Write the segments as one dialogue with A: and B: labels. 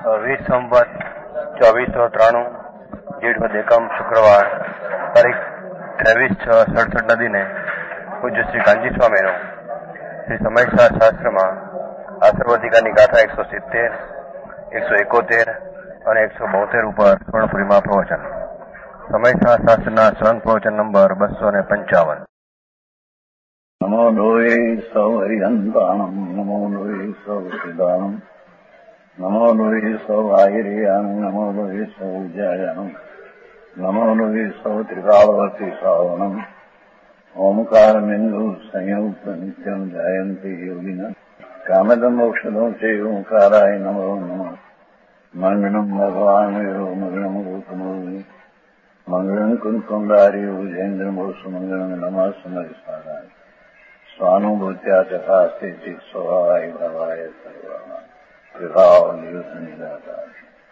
A: 20 સંવત 2493 જેઠ વદ એકમ શુક્રવાર તારીખ 23/6/67 દિને પૂજ્ય શ્રી કાંજી સ્વામીનું શ્રી સમયસા શાસ્ત્રમાં આસર્વાધિકારની ગાથા 170, 171 અને 172 ઉપર સ્વર્ણપુરીમાં પ્રવચન. સમયસા શાસ્ત્રના સ્વયં પ્રવચન નંબર 255.
B: નમો લોહે સૌ હરિહંતાણમ, નમો લોહે સૌ સિદ્ધાણમ, નમો લોહે સૌ આયર્યાન, નમો લોહે સૌ જયાનમ, નમો લોહે સૌ ત્રિકાળવતી શ્રાવણમ, ઓમકાર બિંદુ સંયુક્ત નિત્યમ જાયંતી યોગિના કામદમ મોક્ષદમ છે ઓંકારાય નમો નમઃ. મંગળમ ભગવાન મંગળમ ગૌતમોની મંગળમ કુંકુંડાર્યો જૈન્દ્રમોષ મંગળમ નમઃ સમયસારાય સ્વાનુભૂત્યા ચકાસ્તે ચિત સ્વભાવાય ભાવાય સર્વાના વિભાવ નિયુત નિરાકાર.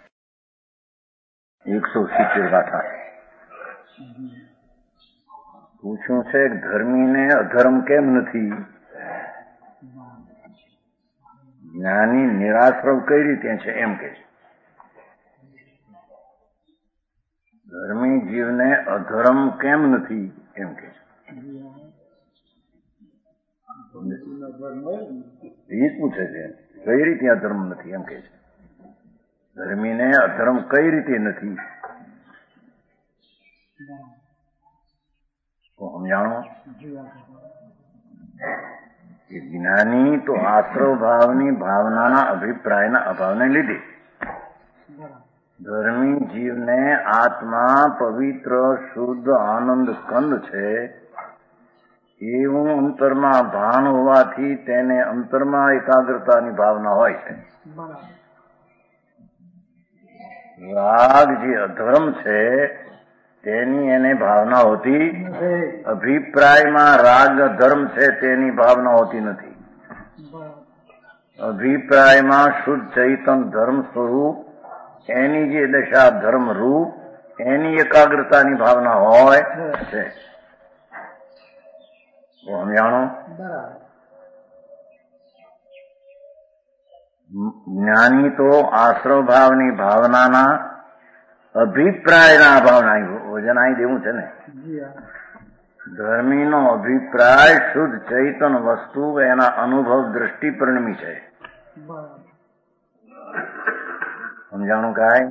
B: 170 ગાથા. પૂછ્યું છે ધર્મીને અધર્મ કેમ નથી? જ્ઞાની નિરાશ્રવ કઈ રીતે છે એમ કે છે. ધર્મી જીવને અધર્મ કેમ નથી એમ કે છે. એ પૂછે છે કઈ રીતે અધર્મ નથી એમ કે છે. ધર્મીને અધર્મ કઈ રીતે નથી તો સમજાણો. જ્ઞાની તો આશ્રવ ભાવની ભાવનાના અભિપ્રાયના અભાવને લીધે ધર્મી જીવને આત્મા પવિત્ર શુદ્ધ આનંદ કંદ છે એવું અંતરમાં ભાન હોવાથી તેને અંતરમાં એકાગ્રતાની ભાવના હોય છે. રાગ જે અધર્મ છે તેની એને ભાવના હોતી, અભિપ્રાયમાં રાગ ધર્મ છે તેની ભાવના હોતી નથી. અભિપ્રાયમાં શુદ્ધ ચૈતન ધર્મ સ્વરૂપ એની જે દશા ધર્મ રૂપ એની એકાગ્રતાની ભાવના હોય છે. સમજાણો. જ્ઞાની તો આશ્રવ ભાવની ભાવનાના અભિપ્રાયના અભાવના વજન અહીં દેવું છે ને. ધર્મીનો અભિપ્રાય શુદ્ધ ચૈતન વસ્તુ એના અનુભવ દ્રષ્ટિ પરિણમી છે. સમજાણું કાંઈ?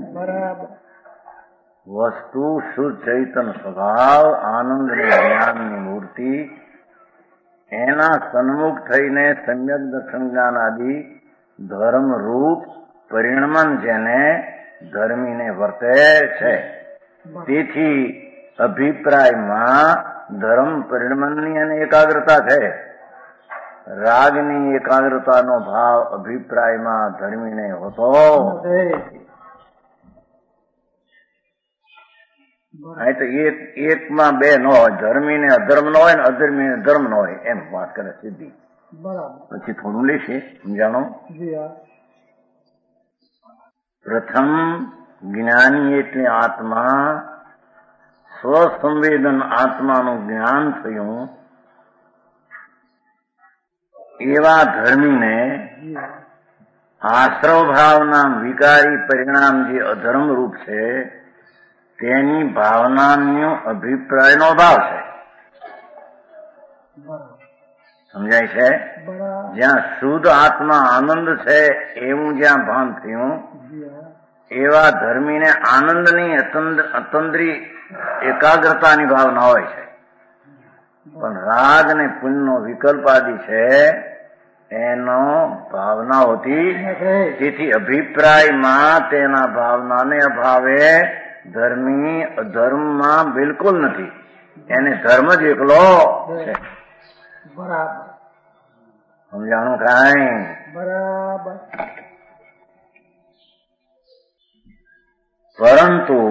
B: વસ્તુ શુદ્ધ ચૈતન સ્વભાવ આનંદ ને જ્ઞાનની મૂર્તિ એના સન્મુખ થઈને સમ્યક દર્શન જ્ઞાન આદિ ધર્મ રૂપ પરિણમન જેને ધર્મીને વર્તે છે. તેથી અભિપ્રાયમાં ધર્મ પરિણમનની અને એકાગ્રતા છે. રાગની એકાગ્રતાનો ભાવ અભિપ્રાયમાં ધર્મીને હોતો અહીં તો એકમાં બે ન હોય. ધર્મીને અધર્મ ન હોય ને અધર્મીને ધર્મ ન હોય એમ વાત કરે સીધી. પછી થોડું લેશે સમજાણો. પ્રથમ જ્ઞાની એટલે આત્મા સ્વસંવેદન આત્માનું જ્ઞાન થયું એવા ધર્મીને આશ્રવ ભાવના વિકારી પરિણામ જે અધર્મ રૂપ છે તેની ભાવનાનો અભિપ્રાયનો અભાવ છે. સમજાય છે? જ્યાં શુદ્ધ આત્મા આનંદ છે એવું જ્યાં ભાન થયું એવા ધર્મીને આનંદની અતંદ્રી એકાગ્રતાની ભાવના હોય છે. પણ રાગ ને પુણ્યનો વિકલ્પ આદિ છે એનો ભાવના હોતી. તેથી અભિપ્રાયમાં તેના ભાવનાને અભાવે ધર્મી અધર્મમાં બિલકુલ નથી. એને ધર્મ જ એકલો છે. સમજાણું કાંઈ? બરાબર. પરંતુ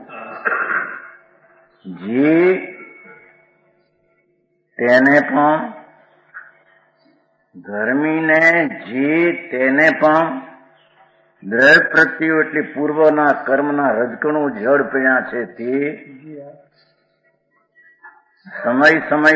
B: જે તેને પણ ધર્મીને જે તેને પણ દ્રઢ પ્રત્યે એટલે પૂર્વના કર્મના રજકણું જડ પડ્યા છે તે સમય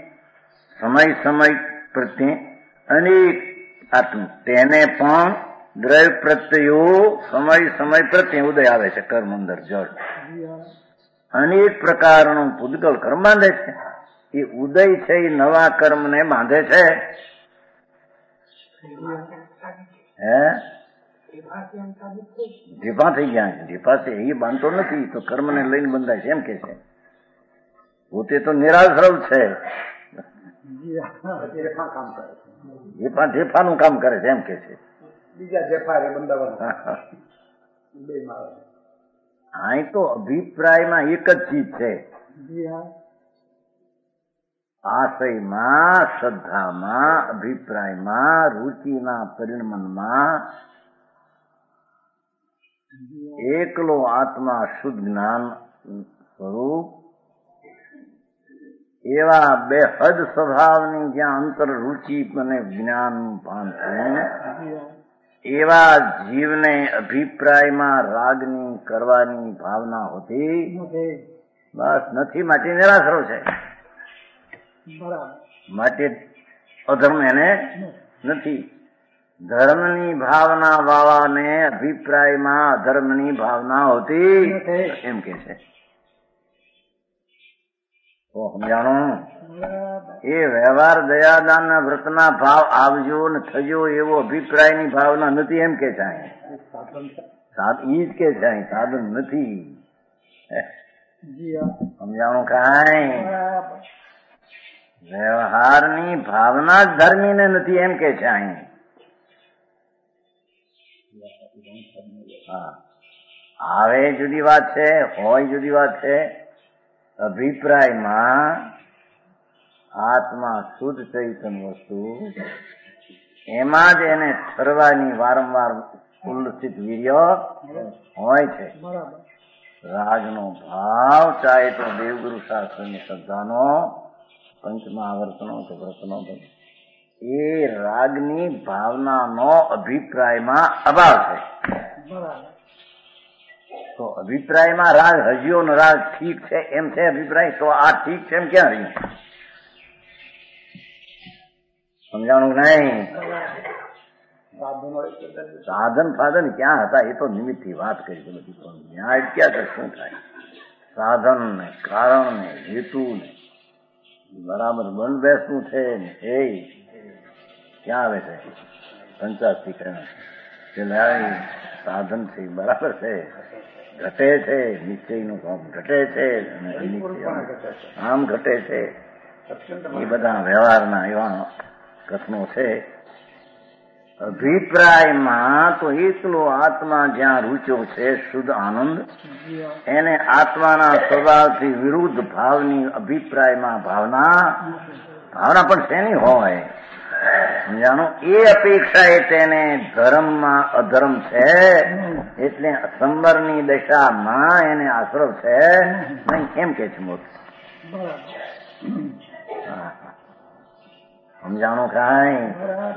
B: પ્રત્યે અનેક આત્મ તેને પણ દ્રવ્ય પ્રત્યયો સમય પ્રત્યે ઉદય આવે છે. કર્મ અંદર જળ અનેક પ્રકારનું પૂતગલ કર્મ બાંધે છે. એ ઉદય છે એ નવા કર્મને બાંધે છે. ઢીપા થઈ ગયા છે. ઢીપા છે એ બાંધતો નથી, તો કર્મને લઈને બંધાય છે એમ કે છે. પોતે તો નિરાશ્રવ છે, ઢેફાનું કામ કરે છે એમ કે છે. અહીં તો અભિપ્રાયમાં એક જ ચીજ છે, આશયમાં, શ્રદ્ધામાં, અભિપ્રાયમાં, રુચિના પરિણમનમાં એકલો આત્મા શુદ્ધ જ્ઞાન સ્વરૂપ એવા બેહદ સ્વભાવની જ્યાં અંતર રુચિ અને જ્ઞાન ભાન એવા જીવને અભિપ્રાયમાં રાગની કરવાની ભાવના હોતી બસ નથી, માટે નિરાશ્રવ છે. માટે અધર્મ એને નથી. ધર્મની ભાવના વાળાને અભિપ્રાયમાં અધર્મની ભાવના હોતી એમ કે છે. તો સમજાણું? એ વ્યવહાર દયાદાનના વ્રતના ભાવ આવજો ને થજો એવો અભિપ્રાયની ભાવના નથી એમ કે છે. ઈ જ કે છે, સાધન નથી. સમજાણું? કાંઈ વ્યવહારની ભાવના જ ધર્મીને નથી એમ કે છે. અહીં આવે જુદી વાત છે, હોય જુદી વાત છે. અભિપ્રાયમાં આત્મા શુદ્ધ ચૈતન્ય વસ્તુ એમાં જ એને ઠરવાની વારંવાર ઉલ્લસિત વીર્ય હોય છે. રાગનો ભાવ ચાહે તો દેવગુરુ શાસ્ત્રની શ્રદ્ધાનો, પંચમહાવર્તનો કે વ્રતનો, એ રાગની ભાવનાનો અભિપ્રાયમાં અભાવ છે. તો અભિપ્રાયમાં રાગ હજ્યો ને રાગ ઠીક છે એમ છે અભિપ્રાય, તો આ ઠીક છે એમ ક્યાં રહ્યું? સમજાણું નહીં? સાધન ફાધન ક્યાં હતા? એ તો નિમિત્તથી વાત કરી છે બધી, પણ ન્યાય ક્યાં છે? શું થાય? સાધન ને કારણ ને હેતુ ને બરાબર બંધ બેસવું છે ને એ ક્યાં આવે છે? પંચાસ્તીકરણ સાધન છે બરાબર છે, ઘટે છે, નિશ્ચયનું કામ ઘટે છે, આમ ઘટે છે. એ બધા વ્યવહારના એવા કથનો છે. અભિપ્રાયમાં તો એકલો આત્મા જ્યાં રૂચ્યો છે શુદ્ધ આનંદ, એને આત્માના સ્વભાવથી વિરુદ્ધ ભાવની અભિપ્રાયમાં ભાવના પણ શેની હોય? સમજાણો? એ અપેક્ષા એ તેને ધર્મમાં અધર્મ છે એટલે સંબરની દશામાં એને આશ્રવ છે નહીં એમ કે છે મોત. સમજાણો? કાંઈ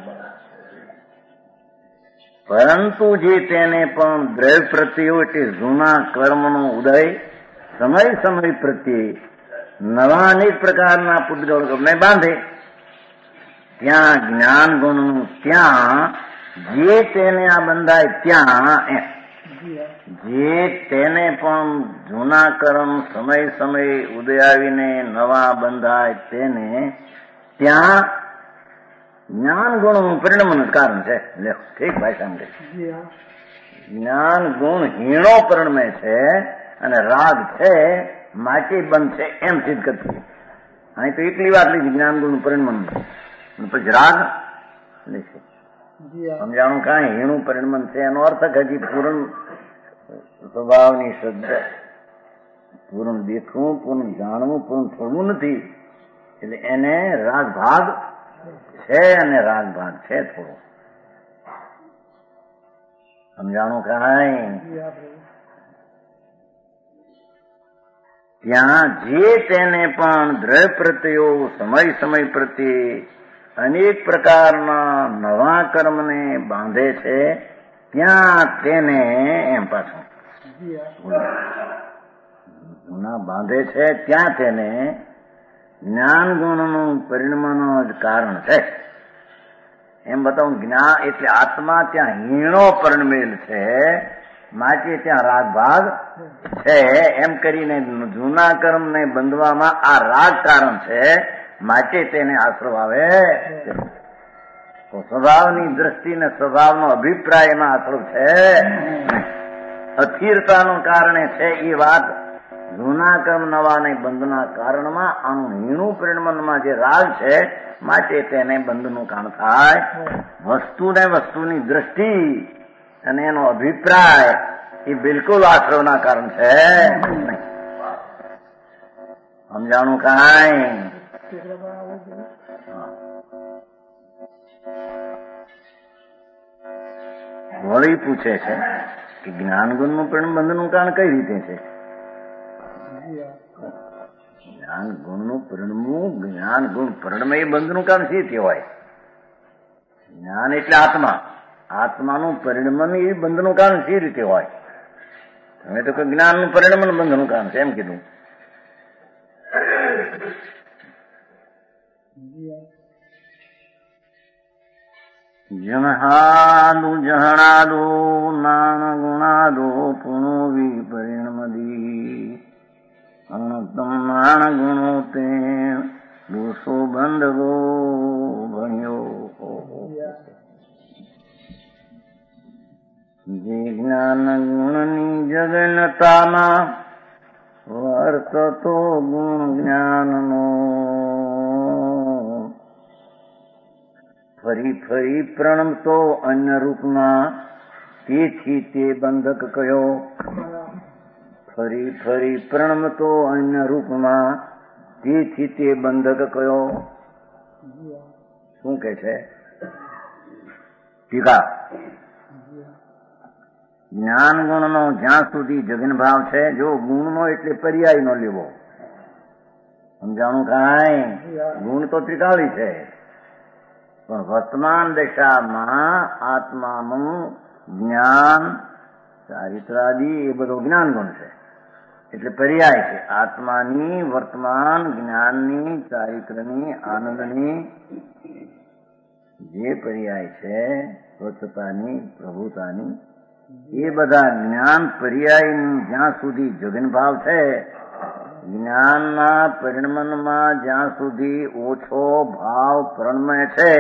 B: પરંતુ જે તેને પણ દ્રવ્ય પ્રત્યે એટલે જૂના કર્મનો ઉદય સમય પ્રત્યે નવા અનેક પ્રકારના પૂતગલ કર્મને બાંધે, ત્યાં જ્ઞાન ગુણનું ત્યાં જે તેને આ બંધાય ત્યાં જે તેને પણ જૂના કર્મ સમય ઉદય આવીને નવા બંધાય તેને ત્યાં જ્ઞાન ગુણનું પરિણમન કારણ છે. લે ઠીક ભાઈ સાંભળે, જ્ઞાન ગુણ હીણો પરિણમે છે અને રાગ છે માટે બંધ છે એમ સિદ્ધ કરતી. અહીં તો એટલી વાત લીધી જ્ઞાન ગુણનું પરિણમન, પછી રાગ લેશે. સમજાણું? કાંઈ હીણું પરિણમન છે એનો અર્થ હજી પૂર્ણ સ્વભાવની શ્રદ્ધા, પૂર્ણ દેખવું, પૂર્ણ જાણવું, પૂર્ણ છોડવું નથી. એટલે એને રાગ ભાગ છે અને રાગ ભાગ છે થોડો. સમજાણું? કાંઈ ત્યાં જે તેને પણ દ્રવ્ય પ્રત્યયો સમય પ્રત્યે અનેક પ્રકારના નવા કર્મને બાંધે છે ત્યાં તેને એમ પાછું જૂના બાંધે છે ત્યાં તેને જ્ઞાન ગુણનું પરિણમન જ કારણ છે. એમ બતાવું જ્ઞાન એટલે આત્મા ત્યાં હીણો પરણમેલ છે, માટે ત્યાં રાગ ભાગ છે એમ કરીને જૂના કર્મને બંધવામાં આ રાગ કારણ છે, માટે તેને આશ્રવ આવે. તો સ્વભાવની દ્રષ્ટિને સ્વભાવનો અભિપ્રાય એમાં આશ્રવ છે. અસ્થિરતાનું કારણે છે એ વાત જૂના કર્મ નવાને બંધના કારણમાં આનું હીણું પરિણમનમાં જે રાગ છે, માટે તેને બંધનું કારણ થાય. વસ્તુને વસ્તુની દ્રષ્ટિ અને એનો અભિપ્રાય એ બિલકુલ આશ્રવના કારણ છે. સમજાણું કાંઈ? વળી પૂછે છે કે જ્ઞાન ગુણનું પરિણામ બંધનું કારણ કઈ રીતે છે? જ્ઞાન ગુણનું પરિણમવું, જ્ઞાન ગુણ પરિણમે એ બંધનું કારણ શી કહેવાય? જ્ઞાન એટલે આત્મા, આત્માનું પરિણમન એ બંધનું કારણ શી રીતે હોય? તમે તો જ્ઞાનનું પરિણમન બંધનું કારણ છે એમ કીધું. જહાદુ જહણાદો નાણ ગુણાદો પુણો વિપરિણમદી અણતમ નાણ ગુણો તે દોષો બંધવો ભણ્યો. જે જ્ઞાન ગુણની જગનતામાં વર્તતો ગુણ જ્ઞાનનો ફરી ફરી પ્રણમતો અન્ય રૂપમાં, તેથી તે બંધક કયો. ફરી ફરી પ્રણમતો અન્ય રૂપમાં, તેથી તે બંધક કયો. શું કે છે ટીકા? જ્ઞાન ગુણનો જ્યાં સુધી જગન ભાવ છે, જો ગુણનો એટલે પર્યાય નો લેવો. સમજાણું કાંઈ? ગુણ તો ત્રિકાળી છે, પણ વર્તમાન દશામાં આત્માનું જ્ઞાન ચારિત્રાદિ એ બધો જ્ઞાન ગુણ છે, એટલે પર્યાય છે. આત્માની વર્તમાન જ્ઞાનની, ચારિત્રની, આનંદની જે પર્યાય છે, સ્વચ્છતાની, પ્રભુતાની, એ બધા જ્ઞાન પર્યાયની જ્યાં સુધી જગન ભાવ છે, જ્ઞાનના પરિણમનમાં જ્યાં સુધી ઓછો ભાવ પ્રણમે છે,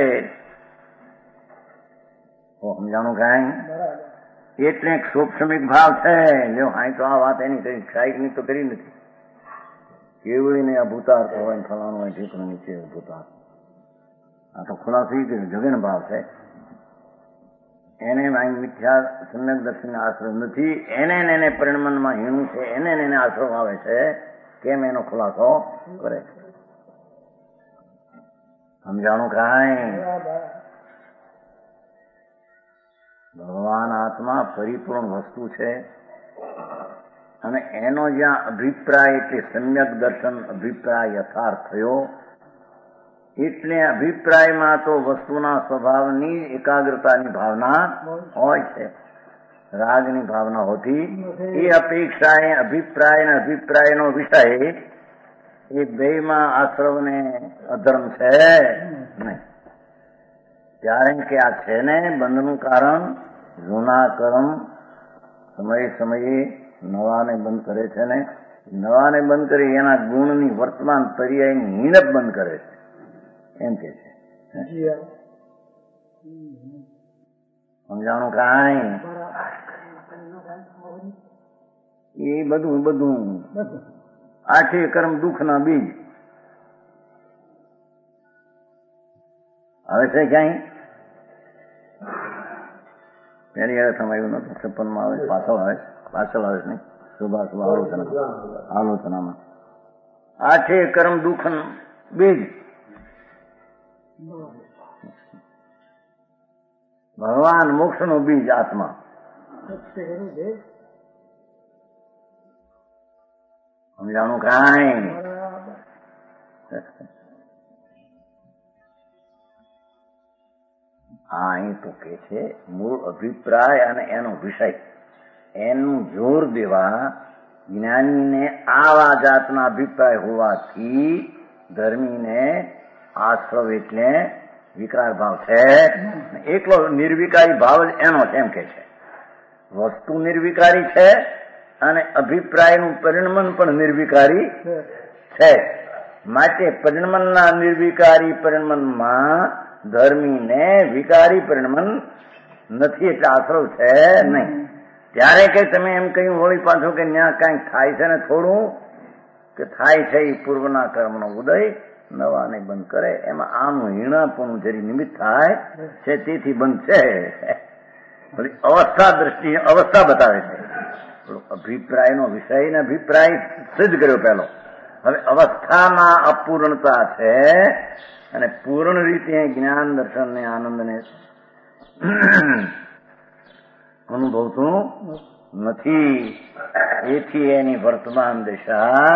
B: સમજાણું કાંઈ? એટલે સૂક્ષ્મિક ભાવ છે. જો હાઈ તો આ વાત એની કઈ ક્ષાયિકની તો કરી નથી. કેવળીને આ ભૂતાર્થ હોય ને ફલાણું હોય, ઠીકનું નીચે ભૂતાર્થ. આ તો ખુલાસો એ કર્યું જગન ભાવ છે. એને મિથ્યા સમ્યક દર્શન આશ્રય નથી, એને પરિણમનમાં હીણું છે, એને આશ્રમ આવે છે. કેમ એનો ખુલાસો કરે છે. સમજાણું કાંઈ? ભગવાન આત્મા પરિપૂર્ણ વસ્તુ છે, અને એનો જ્યાં અભિપ્રાય એટલે સમ્યક દર્શન અભિપ્રાય યથાર્થ થયો, એટલે અભિપ્રાયમાં તો વસ્તુના સ્વભાવની એકાગ્રતાની ભાવના હોય છે, રાગની ભાવના હોતી. એ અપેક્ષાએ અભિપ્રાય અને અભિપ્રાયનો વિષય એ બેમાં આશ્રવને અધર્મ છે નહીં. ત્યારે કે આ છે ને બંધનું કારણ જૂના કર્મ સમયે સમયે નવાને બંધ કરે છે ને, નવાને બંધ કરી એના ગુણની વર્તમાન પર્યાયની હીણપ બંધ કરે છે એમ કે છે. સમજાણું કાંઈ? એ બધું આઠે કર્મ દુઃખના બીજ આવે છે ક્યાંય? પેલી અર્થમાં આવ્યું નતું, 56 આવે, પાછળ આવે નહીં, શુભાશુભ આલોચનામાં આઠે કર્મ દુઃખ બીજ. ભગવાન મોક્ષનું બીજ આત્મા. સમજાણું કાંઈ? અહીં તો કે છે મૂળ અભિપ્રાય અને એનો વિષય, એનું જોર દેવા જ્ઞાનીને આવા જાતના અભિપ્રાય હોવાથી ધર્મીને આશ્રવ એટલે વિકાર ભાવ છે. એકલો નિર્વિકારી ભાવ જ એનો છે એમ કે છે. વસ્તુ નિર્વિકારી છે અને અભિપ્રાયનું પરિણમન પણ નિર્વિકારી છે. માટે પરિણમનના નિર્વિકારી પરિણમનમાં ધર્મીને વિકારી પરિણમન નથી, એટલે આશ્રવ છે નહીં. ત્યારે કઈ તમે એમ કહ્યું વળી પાછો કે ત્યાં કાંઈક થાય છે ને થોડું કે થાય છે એ પૂર્વના કર્મનો ઉદય નવાને બંધ કરે, એમાં આનું હીણાપણું જરી નિમિત્ત થાય છે તેથી બંધ છે. અવસ્થા દ્રષ્ટિ અવસ્થા બતાવે છે. અભિપ્રાયનો વિષય ને અભિપ્રાય સિદ્ધ કર્યો પહેલો. હવે અવસ્થામાં અપૂર્ણતા છે અને પૂર્ણ રીતે જ્ઞાન દર્શન ને આનંદ ને અનુભવતું નથી. એથી એની વર્તમાન દિશા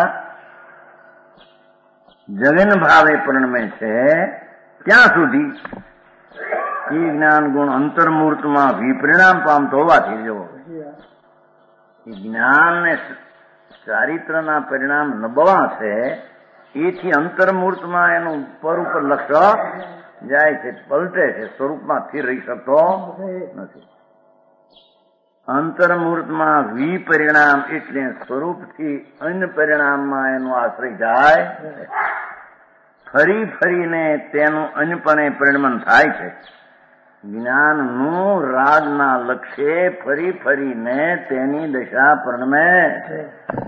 B: જગન ભાવે પરિણમે છે. ત્યાં સુધી એ જ્ઞાન ગુણ અંતર્મૂર્તમાં વિપરિણામ પામતો હોવાથી જો એ જ્ઞાન ને ચારિત્રના પરિણામ નબળા છે, એથી અંતર્મૂર્તમાં એનું પર ઉપર લક્ષ જાય છે, પલટે છે, સ્વરૂપમાં સ્થિર રહી શકતો નથી. અંતર્મૂર્તમાં વિપરિણામ એટલે સ્વરૂપથી અન્ય પરિણામમાં એનો આશ્રય જાય. ફરી ફરીને તેનું અન્યપણે પરિણમન થાય છે. જ્ઞાનનું રાગના લક્ષ્ય ફરી ફરીને તેની દશા પરિણમે છે.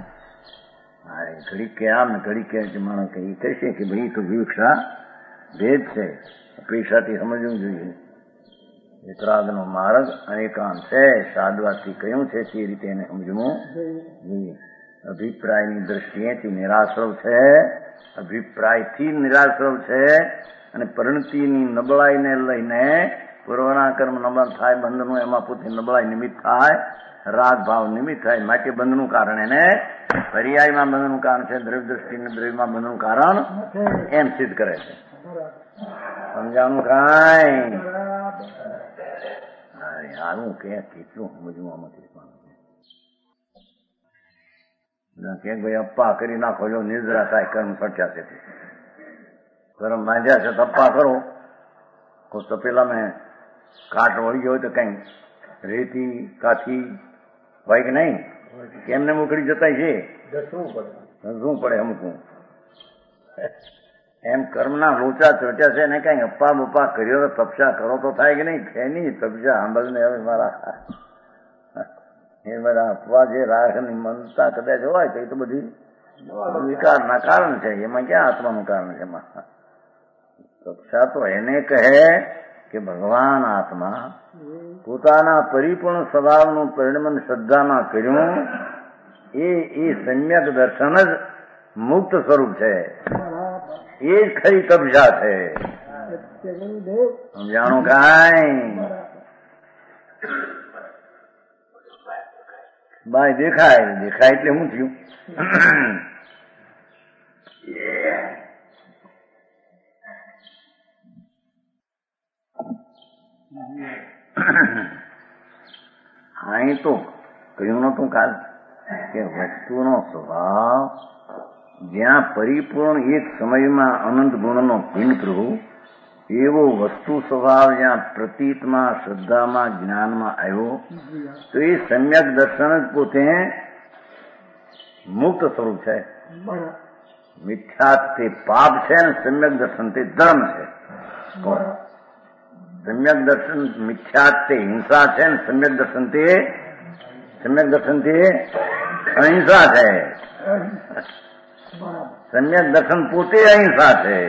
B: ઘડી કે આમ ઘડી કે માણસ એ કહેશે કે ભાઈ તો વિવક્ષા ભેદ છે, અપેક્ષાથી સમજવું જોઈએ. વિતરાગનો માર્ગ અનેકાંત છે, સાદવાથી કયું છે તે રીતે એને સમજવું જોઈએ. અભિપ્રાયની દ્રષ્ટિએથી નિરાશ્રવ છે, અભિપ્રાયથી નિરાશ્રવ છે અને પરિણતિની નબળાઈને લઈને પૂર્વના કર્મ નબળ થાય, બંધનું એમાં પોતે નબળાઈ નિમિત્ત થાય, રાગ ભાવ નિમિત્ત થાય. માટે બંધનું કારણ એને પર્યાયમાં બંધનું કારણ છે, દ્રવ્ય દ્રષ્ટિને દ્રવ્યમાં બંધનું કારણ એમ સિદ્ધ કરે છે. સમજાણું કાંઈ? આનું કે કેટલું સમજવું આમાંથી કે ભાઈ અપ્પા કરી નાખો, જો નિદ્રા થાય કર્મ સટ્યા છે, કર્મ બાંધ્યા છે, અપ્પા કરો. તો પેલા મેં કાટ વળી ગયો હોય તો કઈ રેતી કાથી હોય કે નહીં, કેમને મોકલી જતા છે, શું પડે અમુક એમ કર્મના લોચા ચોટ્યા છે ને કઈ અપ્પા બપ્પા કર્યો તો તપસ્યા કરો તો થાય કે નહીં? છે નહીં તપસ્યા. સાંભળને હવે મારા એ બધા અપવા જે રાગની મનતા કદાચ હોય તો એ તો બધી વિકારના કારણ છે, એમાં ક્યાં આત્માનું કારણ છે? એમાં તપસ્યા તો એને કહે કે ભગવાન આત્મા પોતાના પરિપૂર્ણ સ્વભાવનું પરિણમન શ્રદ્ધામાં કર્યું, એ સમ્યક દર્શન જ મુક્ત સ્વરૂપ છે, એ જ ખરી તપસ્યા છે. સમજાણું કાંઈ? બાય દેખાય દેખાય એટલે શું થયું? અહીં તો કહ્યું નતું કાલ કે વસ્તુનો સ્વભાવ જ્યાં પરિપૂર્ણ એક સમયમાં અનંત ગુણનો ભિન્ન પ્રભુ, એવો વસ્તુ સ્વભાવ જ્યાં પ્રતીતમાં શ્રદ્ધામાં જ્ઞાનમાં આવ્યો તો એ સમ્યક દર્શન જ પોતે મુક્ત સ્વરૂપ છે. મિથ્યા તે પાપ છે ને સમ્યક દર્શન તે ધર્મ છે. સમ્યક દર્શન મિથ્યા તે હિંસા છે ને સમ્યક દર્શન તે અહિંસા છે. સમ્યક દર્શન પોતે અહિંસા છે.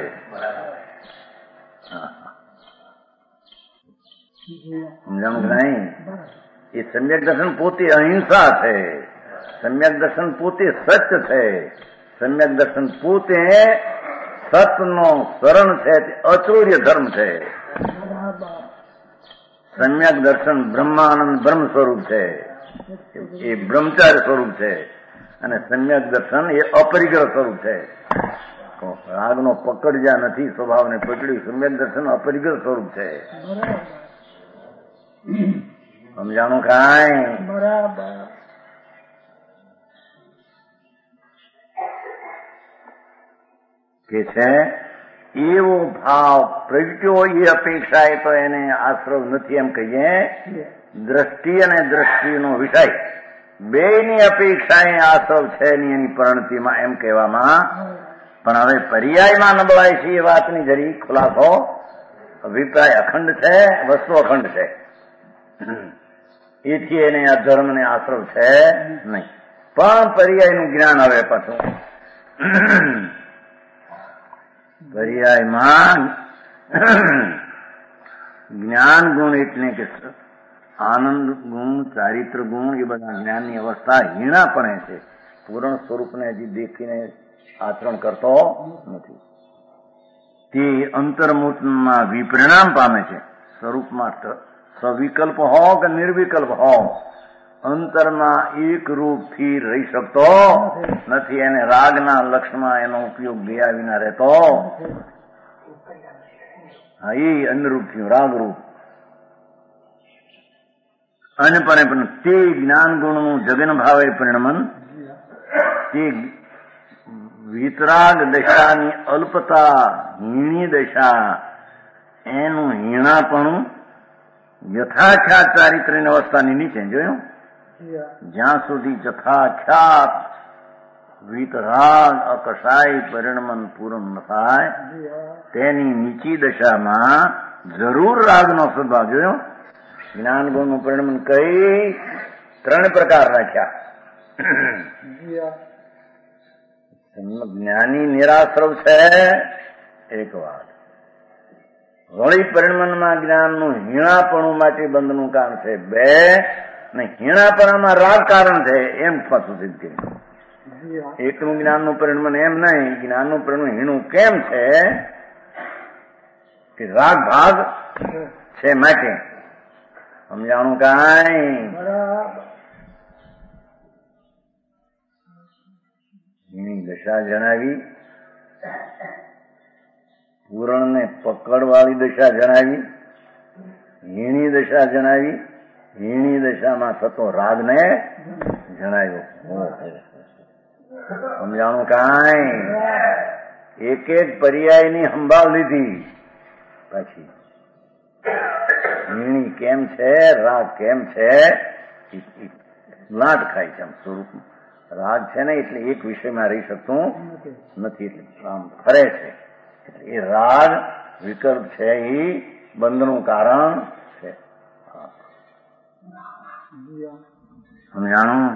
B: સમજાણું કે નહીં? એ સમ્યક દર્શન પોતે અહિંસા છે, સમ્યક દર્શન પોતે સત્ય છે, સમ્યક દર્શન પોતે સતનો શરણ છે, તે અચૌર્ય ધર્મ છે. સમ્યક દર્શન બ્રહ્માનંદ બ્રહ્મ સ્વરૂપ છે, એ બ્રહ્મચાર્ય સ્વરૂપ છે, અને સમ્યક દર્શન એ અપરિગ્રહ સ્વરૂપ છે. રાગનો પકડ જ્યાં નથી, સ્વભાવને પકડ્યું, સમ્યક દર્શન અપરિગ્રહ સ્વરૂપ છે. સમજાણું કાંઈ? બરાબર. કે છે એવો ભાવ પ્રગટ્યો એ અપેક્ષાએ તો એને આશ્રવ નથી એમ કહીએ. દ્રષ્ટિ અને દ્રષ્ટિનો વિષય બેની અપેક્ષાએ આશ્રવ છે ની એની પરિણતિમાં એમ કહેવામાં. પણ હવે પર્યાયમાં નબળાય છે એ વાતની જરી ખુલાસો. અભિપ્રાય અખંડ છે, વસ્તુ અખંડ છે, એથી એને અધર્મ ને આશ્રવ છે નહીં. પણ પર્યાયનું જ્ઞાન આવે પાછું. પર્યાયમાં જ્ઞાન ગુણ એટલે કે આનંદ ગુણ, ચારિત્ર ગુણ એ બધા જ્ઞાનની અવસ્થા હીણાપણે છે. પૂર્ણ સ્વરૂપને હજી દેખીને આચરણ કરતો નથી. તે અંતર્મુખમાં વિપરિણામ પામે છે. સ્વરૂપમાં સવિકલ્પ હો કે નિર્વિકલ્પ હો, અંતરમાં એક રૂપથી રહી શકતો નથી. એને રાગના લક્ષમાં એનો ઉપયોગ ગયા વિના રહેતો. હા, એ અન્યરૂપ થયું, રાગરૂપ. અને પણ તે જ્ઞાન ગુણનું જગન ભાવે પરિણમન, તે વિતરાગ દશાની અલ્પતા, હીણી દશા, એનું હીણાપણું યથાખ્યાત ચારિત્ર્યની અવસ્થાની નીચે જોયું. જ્યાં સુધી યથાખ્યાત વિતરાગ અકસાય પરિણમન પૂર્ણ ન થાય તેની નીચી દશામાં જરૂર રાગનો સ્વભાવ જોયો. જ્ઞાન ગુણનું પરિણમન કઈ 3 પ્રકાર રાખ્યા. જ્ઞાની નિરાશ્રવ છે એક વાત. વળી પરિણમનમાં જ્ઞાનનું હીણાપણું માટે બંધનું કારણ છે 2. ને હીણાપણામાં રાગ કારણ છે એમ પાછું સિદ્ધ કર્યું. એકનું જ્ઞાનનું પરિણમન એમ નહીં. જ્ઞાનનું પરિણમન હીણું કેમ છે કે રાગ ભાગ છે માટે. સમજાણું કાંઈ? હીણી દશા જણાવી, પૂરણને પકડવાળી દશા જણાવી, હીણી દશા જણાવી, હીણી દશામાં થતો રાગને જણાવ્યો. સમજાણું કાંઈ? એક એક પર્યાયની સંભાળ લીધી. પછી હીણી કેમ છે, રાગ કેમ છે, લાટ ખાય છે. આમ સ્વરૂપ રાગ છે ને એટલે એક વિષયમાં રહી શકતું નથી, એટલે આમ ફરે છે. એટલે એ રાગ વિકલ્પ છે, એ બંધનું કારણ છે. સમજાણું?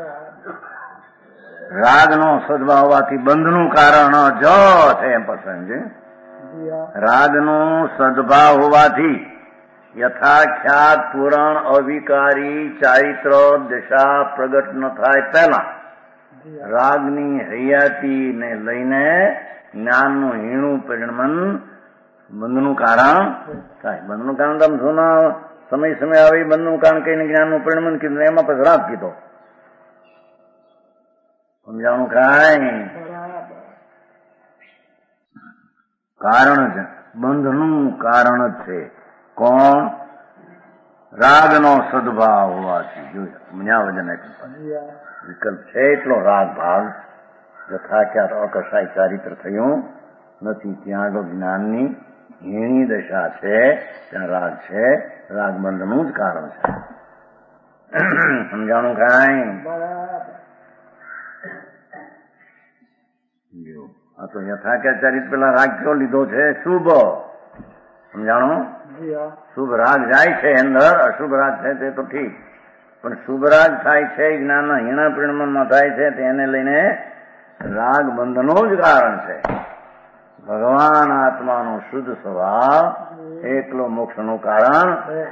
B: રાગનો સદભાવ હોવાથી બંધનું કારણ જ છે એમ પસંદ છે. રાગનો સદભાવ હોવાથી યથાખ્યાત પુરાણ અવિકારી ચારિત્ર દશા પ્રગટ ન થાય પહેલા રાગની હયાતીને લઈને જ્ઞાનનું હીણું પરિણમન બંધનું કારણ થાય. બંધનું કારણ તમે જૂના સમય આવે બંધનું કારણ કહીને જ્ઞાનનું પરિણમન કીધું, એમાં પછી રાગ કીધો. સમજાણું કાંઈ? કારણ જ બંધનું કારણ જ છે. કોણ? રાગનો સદભાવ હોવાથી. જોયા વજન વિકલ્પ છે એટલો રાગ ભાગ યથાખ્યાત અકસાય ચારિત્ર થયું નથી. ત્યાં આગળ જ્ઞાનની હીણી દશા છે, ત્યાં રાગ છે. રાગ બંધનું જ કારણ છે. સમજાણું કાંઈ? આ તો યથાખ્યાત ચારિત્ર પેલા રાગ કયો લીધો છે? શુભ. સમજાણું? શુભ રાગ જાય છે અંદર, અશુભ રાગ છે તે તો ઠીક, પણ શુભ રાગ થાય છે જ્ઞાનના હીણા પરિણમનમાં થાય છે, તેને લઈને રાગ બંધનું જ કારણ છે. ભગવાન આત્માનો શુદ્ધ સ્વભાવ એકલો મોક્ષનું કારણ છે.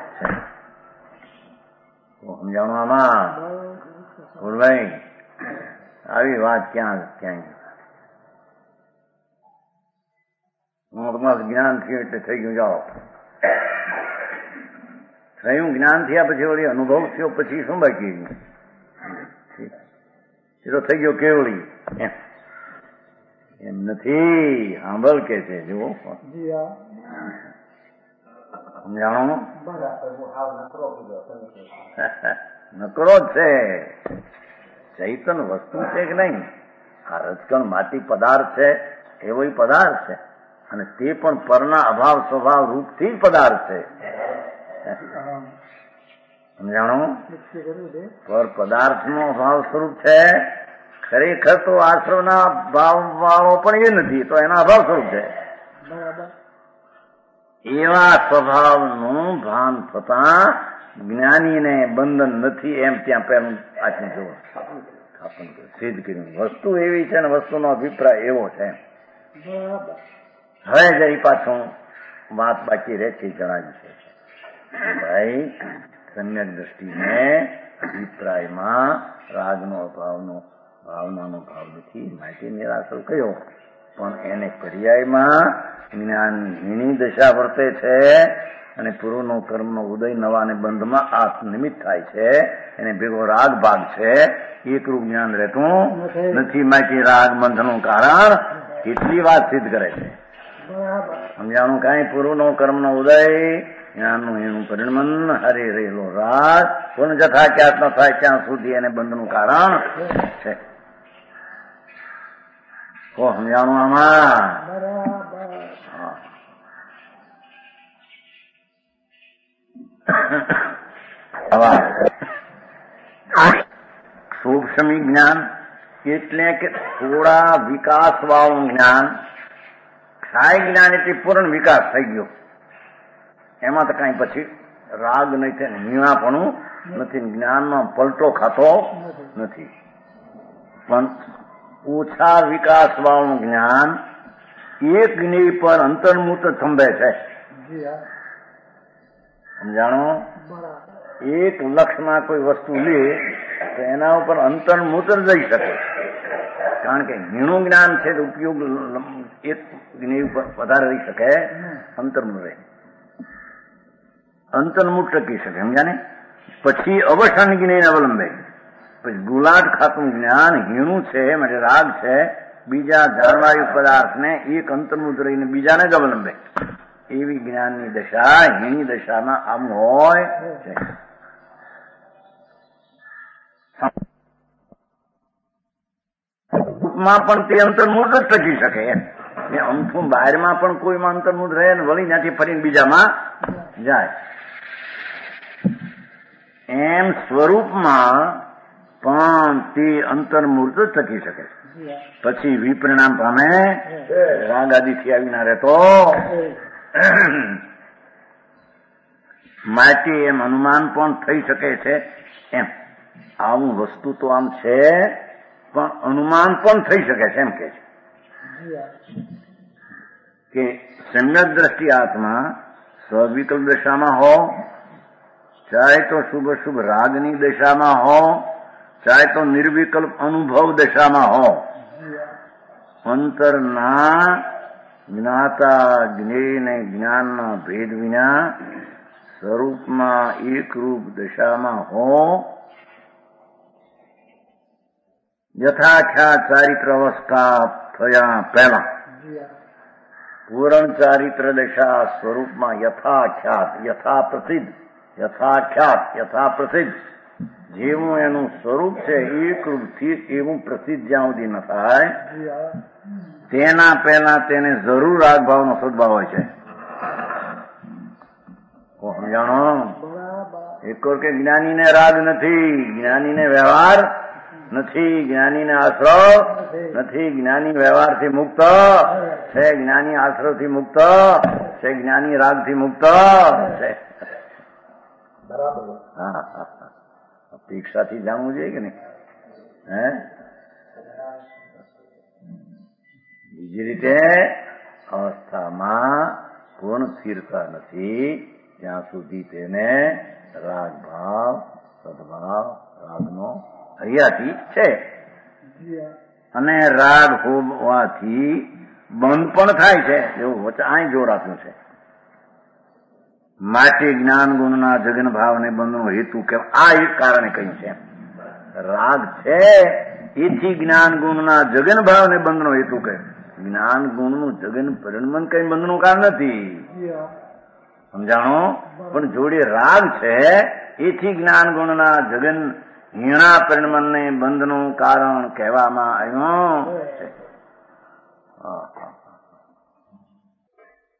B: સમજાણું આમાં? ભાઈ આવી વાત ક્યાંય તમારું જ્ઞાન થયું એટલે થઈ ગયું. જાઓ, થયું જ્ઞાન થયા પછી વળી અનુભવ થયો પછી શું બાકી? એ તો થઈ ગયો કેવળી. એમ નથી. સાંભળ કે છે જુઓ. સમજાણું? નકરો જ છે. ચૈતન વસ્તુ છે કે નહીં? આ રજકણ માટી પદાર્થ છે, એવો પદાર્થ છે. અને તે પણ પરના અભાવ સ્વભાવ રૂપથી જ પદાર્થ છે. સમજાણું? પર પદાર્થનો અભાવ સ્વરૂપ છે. ખરેખર તો આશ્રમના ભાવ વાળો પણ એ નથી, તો એના અભાવ સ્વરૂપ છે. એવા સ્વભાવનું ભાન થતા જ્ઞાનીને બંધન નથી, એમ ત્યાં પહેલું આચરણ જોવું સ્થાપન કર્યું, સિદ્ધ કર્યું. વસ્તુ એવી છે ને વસ્તુનો અભિપ્રાય એવો છે. હવે જરી પાછું વાત બાકી રહે છે જણાવી છે ભાઈ, સમ્યક દ્રષ્ટિને અભિપ્રાયમાં રાગનો અભાવનો ભાવનાનો ભાવ નથી, માટે નિરાશર કયો. પણ એને પર્યાયમાં જ્ઞાન હીણી દશા વર્તે છે અને પૂર્વનો કર્મનો ઉદય નવાને બંધમાં આ નિમિત્ત થાય છે. એને ભેગો રાગ ભાગ છે, એકરૂપ જ્ઞાન રહેતું નથી. માટે રાગ બંધનું કારણ કેટલી વાત સિદ્ધ કરે છે. સમજાણું? કાંઈ પૂર્વનો કર્મનો ઉદય, જ્ઞાનનું હીણું પરિણમન, હરે રહેલો રાગ પૂર્ણ જથા ક્યાંત ન થાય ત્યાં સુધી એને બંધનું કારણ છે. સમજાણું આમાં? સૂક્ષ્મી જ્ઞાન એટલે કે થોડા વિકાસ વાળું જ્ઞાન. ક્ષાય જ્ઞાન એટલે પૂર્ણ વિકાસ થઈ ગયો, એમાં તો કઈ પછી રાગ નહીં થાય, હીણાપણું નથી, જ્ઞાનમાં પલટો ખાતો નથી. પણ ઓછા વિકાસ વાળું જ્ઞાન એક જ્ઞેય પર અંતર્મુત થંભે છે. સમજાણો? એક લક્ષમાં કોઈ વસ્તુ લે તો એના ઉપર અંતર્મુત જઈ શકે, કારણ કે હીણું જ્ઞાન છે તો ઉપયોગ એક જ્ઞેય ઉપર વધારે રહી શકે, અંતર્મુત રહે, અંતર્મુત ટકી શકે. સમજાને? પછી અવસાન જ્ઞેય અવલંબે. પછી ગુલાટ ખાતું જ્ઞાન હીણું છે માટે રાગ છે, બીજા જાણવાયુ પદાર્થને એક અંતર્મુત રહીને બીજાને જ અવલંબે. એવી જ્ઞાનની દશા હીણી દશામાં આમ હોય છે. માં પણ તે અંતર્મુત જ ટકી શકે એમ. અમથું બહારમાં પણ કોઈમાં અંતર્મુત રહે ને વળી ત્યાંથી ફરીને બીજામાં જાય. એમ સ્વરૂપમાં પણ તે અંતર્મૂર્ત જ ટકી શકે. પછી વિપરિણામ પામે, રાગ આદિથી આવી ના રહેતો. માટે એમ અનુમાન પણ થઈ શકે છે. એમ આવું વસ્તુ તો આમ છે, પણ અનુમાન પણ થઈ શકે છે. એમ કે છે કે સમ્યક દ્રષ્ટિ આત્મા સ્વવિકલ્પ દશામાં હો, ચાહે તો શુભ શુભ રાગની દશામાં હો, ચાહે તો નિર્વિકલ્પ અનુભવ દશામાં હો, અંતરના જ્ઞાતા જ્ઞેય ને જ્ઞાનના ભેદ વિના સ્વરૂપમાં એકરૂપ દશામાં હો, યથાખ્યાત ચારિત્ર અવસ્થા થયા પહેલા પૂરણ ચારિત્ર દશા સ્વરૂપમાં યથાખ્યાત, યથા પ્રસિદ્ધ, યથાખ્યાત, યથા પ્રસિદ્ધ, જેવું એનું સ્વરૂપ છે એકરૂપથી એવું પ્રસિદ્ધ જ્યાં સુધી ન થાય તેના પહેલા તેને જરૂર રાગભાવનો સદભાવ હોય છે. સમજાણો? એક કે જ્ઞાનીને રાગ નથી, જ્ઞાનીને વ્યવહાર નથી, જ્ઞાનીને આશ્રવ નથી, જ્ઞાની વ્યવહારથી મુક્ત છે, જ્ઞાની આશ્રવથી મુક્ત છે, જ્ઞાની રાગથી મુક્ત છે. બરાબર? હા હા હા. અપેક્ષાથી જાણવું જોઈએ કે નહીં? હે? બીજી રીતે અવસ્થામાં પૂર્ણ સ્થિરતા નથી ત્યાં સુધી તેને રાગ ભાવ, સદભાવ, રાગનો હૈયાથી છે. અને રાગ હોવાથી બંધ પણ થાય છે, એવું વચ્ચે અહીં જોર આપ્યું છે. માટે જ્ઞાન ગુણના જગન ભાવને બંધનો હેતુ કેમ? આ એક કારણે કહ્યું છે. રાગ છે એથી જ્ઞાન ગુણના જગન ભાવને બંધનો હેતુ કહ્યું. જ્ઞાન ગુણનું જગન પરિણમન કઈ બંધનું કારણ નથી. સમજાણો? પણ જોડે રાગ છે એથી જ્ઞાન ગુણના જગન હીણા પરિણમનને બંધનું કારણ કહેવામાં આવ્યું છે.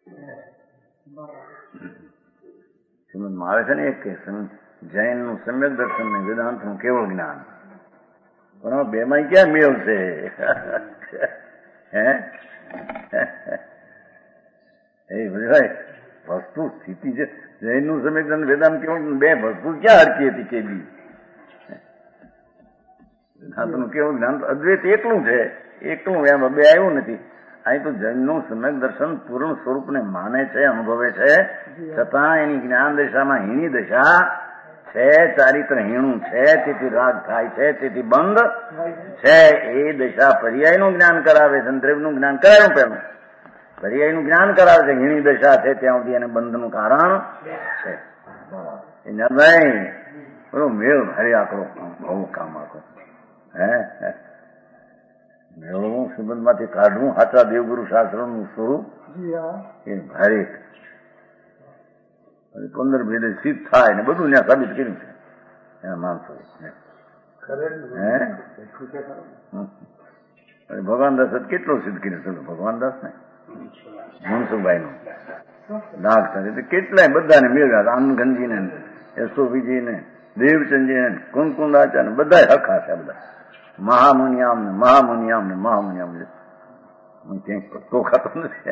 B: શ્રીમદમાં આવે છે ને એક કે જૈનનું સમ્યક દર્શન ને વેદાંતનું કેવળ જ્ઞાન, પણ બેમાં ક્યાં મેળ છે? હે એ ભાઈ વસ્તુ સ્થિતિ છે. જૈનનું સમ્યક દર્શન વેદાંત કેવળ બે વસ્તુ ક્યાં હરકી હતી કેવી? વેદાંતનું કેવળ જ્ઞાન અદ્વૈત એકલું છે, એકલું એમાં બે આવ્યું નથી. અહીં તો જૈનનું સમ્યક દર્શન પૂર્ણ સ્વરૂપને માને છે, અનુભવે છે, છતાં એની જ્ઞાન દશામાં હીણી દશા છે, ચારિત્ર હીણું છે, તેથી રાગ થાય છે, તેથી બંધ છે. એ દશા પર્યાયનું જ્ઞાન કરાવે છે, દ્રવ્યનું જ્ઞાન કરાવ્યું પેલું પર્યાયનું જ્ઞાન કરાવે છે. હીણી દશા છે ત્યાં સુધી એને બંધનું કારણ છે. એ નહીં બરો મેળ ભારે આકડો બહુ કામ આખો હે મેળવું સંબંધમાંથી કાઢવું સાચા દેવગુરુ શાસ્ત્રનું સ્વરૂપ એ ભારે 15 ભેદે સિદ્ધ થાય ને બધું ત્યાં સાબિત કર્યું છે એના માણસો. ભગવાન દાસ કેટલો સિદ્ધ કર્યું છે? ભગવાન દાસ ને મનસુખભાઈ નું નાગ સાથે કેટલાય બધાને મેળવ્યા. આનંદગંજી ને યશોભીજી ને દેવચંદજી ને કુંકુંદાચાર્ય ને બધા હખા છે. બધા મહામુનિયામ ને મહામુનિયામ ને મહામુનિયામ ક્યાંક પત્તો ખાતો નથી.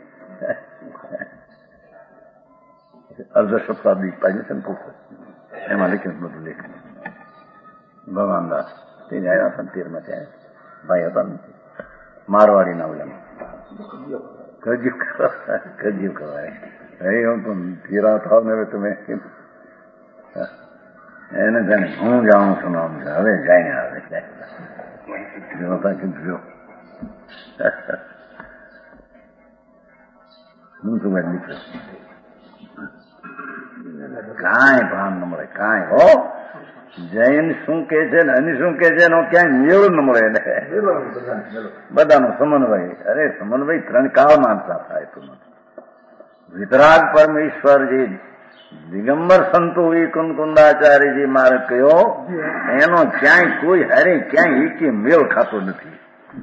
B: અર્ધ શતાબ્દી પાડી છે ને પુસ્તક એમાં લખ્યું બધું લેખન. ભગવાન દાસ તે જ આવ્યા હતા 13માં ત્યાં ભાઈ હતા નથી મારવાડી ના ઓલામાં કજિયું કરાય. હું તો ધીરા થાવ ને હવે તમે એને જાણે હું જાણું છું નામ છે હવે જાઈને આવે કીધું હું શું વાત નીકળ્યો કાંઈ ભાન ન મળે કાંઈ. હો જૈન શું કે છે ને અની શું કે છે એનો ક્યાંય મેળ ન મળે એને બધાનો સમન્વય. અરે સમન્વય 3 કાળમાં થાય તો વિતરાગ પરમેશ્વરજી દિગંબર સંતો એ કુંકુંદાચાર્યજી મારે કહ્યો એનો ક્યાંય કોઈ હારે ક્યાંય એકે મેળ ખાતો નથી.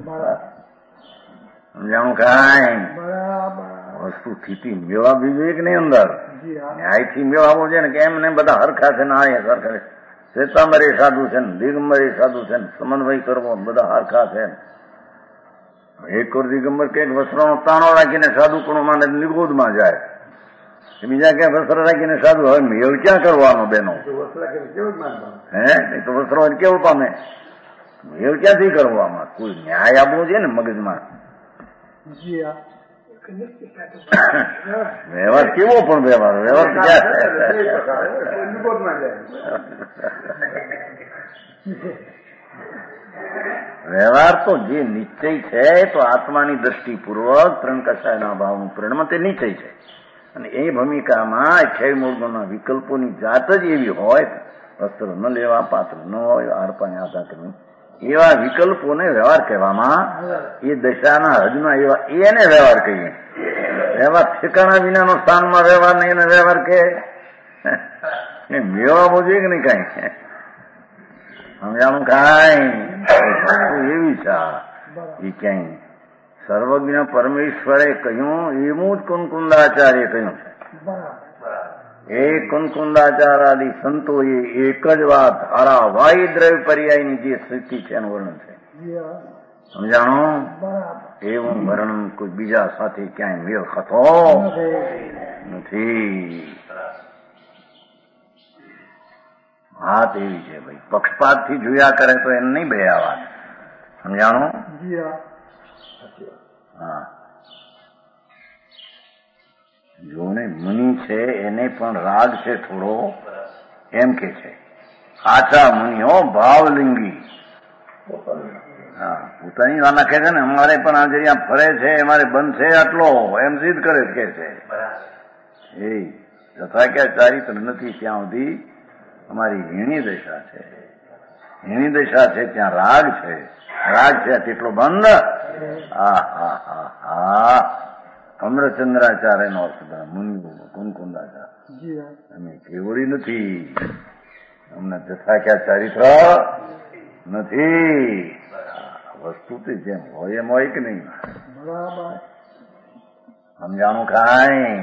B: સમજાણું? કાંઈ વસ્તુ સ્થિતિ મેળવા વિવેક ની અંદર ન્યાયથી મેળવવો છે ને કે એમને બધા હરખા છે ને આ સરખા શ્વેતાંબરે સાધુ છે ને દિગંબરે સાધુ છે ને સમન્વય કરવો બધા હરખા છે. એક વાર દિગંબર કઈક વસ્ત્રનો તાણો રાખીને સાધુ પણ માને નિગોદમાં જાય, બીજા ક્યાં વસ્ત્ર રાખીને સાધુ. હવે મેળ ક્યાં કરવાનો બેનો? હે એ તો વસ્ત્રો કેવું પામે મેળ ક્યાંથી કરવો? આમાં કોઈ ન્યાય આપવો છે ને મગજમાં. વ્યવહાર કેવો પણ વ્યવહાર વ્યવહાર તો જે નિશ્ચય છે તો આત્માની દ્રષ્ટિપૂર્વક 3 કસાયના ભાવનું પરિણામ તે નિશ્ચય છે. અને એ ભૂમિકામાં 28 મૂળના વિકલ્પોની જાત જ એવી હોય, વસ્ત્ર ન લેવા, પાત્ર ન હોય, આરપાની આધા કરવી, એવા વિકલ્પોને વ્યવહાર કહેવામાં. એ દશાના હદમાં એવા એને વ્યવહાર કહીએ. વ્યવહાર ઠેકાણા વિનાનો સ્થાનમાં વ્યવહાર નહીં એને વ્યવહાર કહે. મેળવવો જોઈએ કે નહીં? કાંઈ સમજાણું? કાંઈ એવી છે એ ક્યાંય સર્વજ્ઞ પરમેશ્વરે કહ્યું એવું જ કુંકુંદાચાર્ય કહ્યું છે. એ કુંકુંદાચાર્યાદિ સંતોએ એક જ વાત ધારાવાહી દ્રવ્ય પર્યાયની જે સ્થિતિ છે એનું વર્ણન છે. સમજાણું? એવું વર્ણન કોઈ બીજા સાથે ક્યાંય મેળ ખાતો નથી. વાત એવી છે ભાઈ, પક્ષપાતથી જોયા કરે તો એને નહીં બે આ વાત. સમજાણું? હા, જોને મુનિ છે એને પણ રાગ છે થોડો, એમ કે છે આચા મુનિઓ ભાવલિંગી. હા, પોતાની વાત નાખે છે ને અમારે પણ આ જગ્યા ફરે છે અમારે બંધ છે આટલો, એમ સિદ્ધ કરે કે છે. એ તથા ક્યાં ચારિત્ર નથી ત્યાં સુધી અમારી હીણી દશા છે. હીણી દશા છે ત્યાં રાગ છે, રાગ છે તેટલો બંધ. હા હા હા હા. અમરચંદ્રાચાર્ય નો અર્થ મુનિ કુંકુંદાચાર્ય અમે કેવડી નથી, અમને જથા ક્યાં ચારિત્ર નથી. વસ્તુ જેમ હોય એમ હોય કે નહીં? સમજાણું કાંઈ?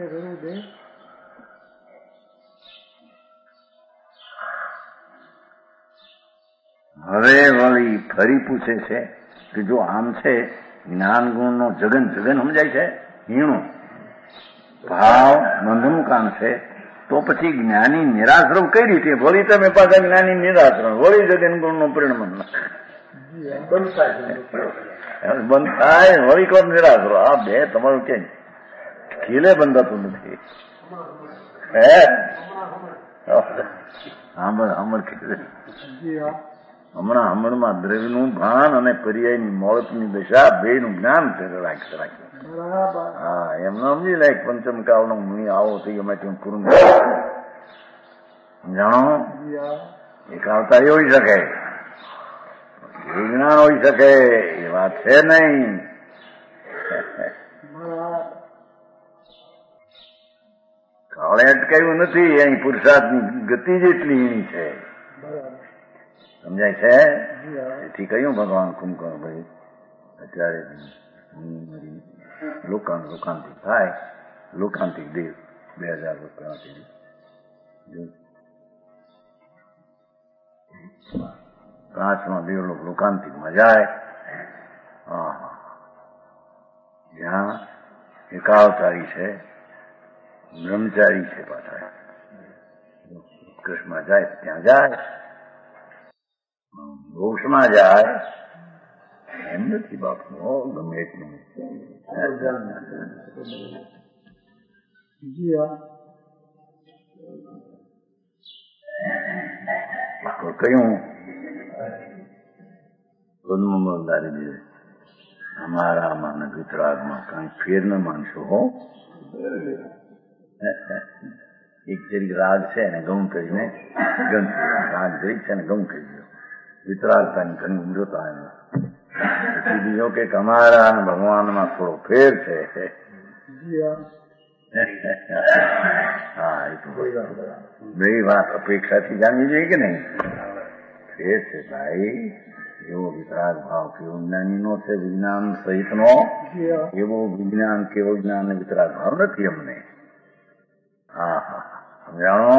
B: હવે વળી ફરી પૂછે છે કે જો આમ છે જ્ઞાન ગુણ નો જગન સમજાય છે, હીણું ભાવ બંધનું કામ છે, તો પછી જ્ઞાની નિરાશ્રમ કઈ રીતે? વળી તમે પાછા જ્ઞાની નિરાશ્રમ, વળી જગન ગુણ નો પરિણમન બંધ થાય, વળી કોણ નિરાશ્રો? આ બે તમારું ક્યાંય ખીલે બંધાતું નથી. હમણાં દ્રવ્યનું ભાન અને પર્યાયની મોળતની દશા બેનું જ્ઞાન રાખશે. હા, એમ ન સમજી લે પંચમ કાળનો મુનિ આવો થઈ એમાંથી હું પૂરું જાણો. એકાવતા એ હોઈ શકે, વિજ્ઞાન હોઈ શકે, એ વાત છે નહીં. કાળે અટકાયું નથી, અહીં પુરુષાર્થની ગતિ જેટલી એની છે. સમજાય છે? એથી કહ્યું ભગવાન કુંભકર્ણભાઈ અત્યારે લોકાંતિક થાય, લોકાંતિક દેવ 2000 વર્ષ પહેલાથી પાંચમા દેવલોક લોકાંતિકમાં જાય, જ્યાં એકાવતારી છે, બ્રહ્મચારી છે, પાછા કૃષ્ણમાં જાય ત્યાં જાય, મોક્ષમાં જાય એમ નથી બાપુ. ગમે એટલું કહ્યું પદ્મદારી અમારામાં ને વિતરાગમાં કઈ ફેર ન માનશો હો. એક જરીક રાગ છે ને ગૌણ કરીને ગણતી, રાગ જરીક છે ને ગૌણ કરી દો, વિતરાગતાની ઘણી ઉમરતા એમ. પછી બીજો કે અમારા ભગવાનમાં થોડો ફેર છે. હા, એ તો બે વાત અપેક્ષાથી જાણવી જોઈએ કે નહીં? ફેર છે ભાઈ. એવો વિતરાગ ભાવ કેવો જ્ઞાની નો છે, વિજ્ઞાન સહિત નો, એવો વિજ્ઞાન કેવો જ્ઞાન ને વિતરાગ ભાવ નથી અમને. હા હા, સમજાણો?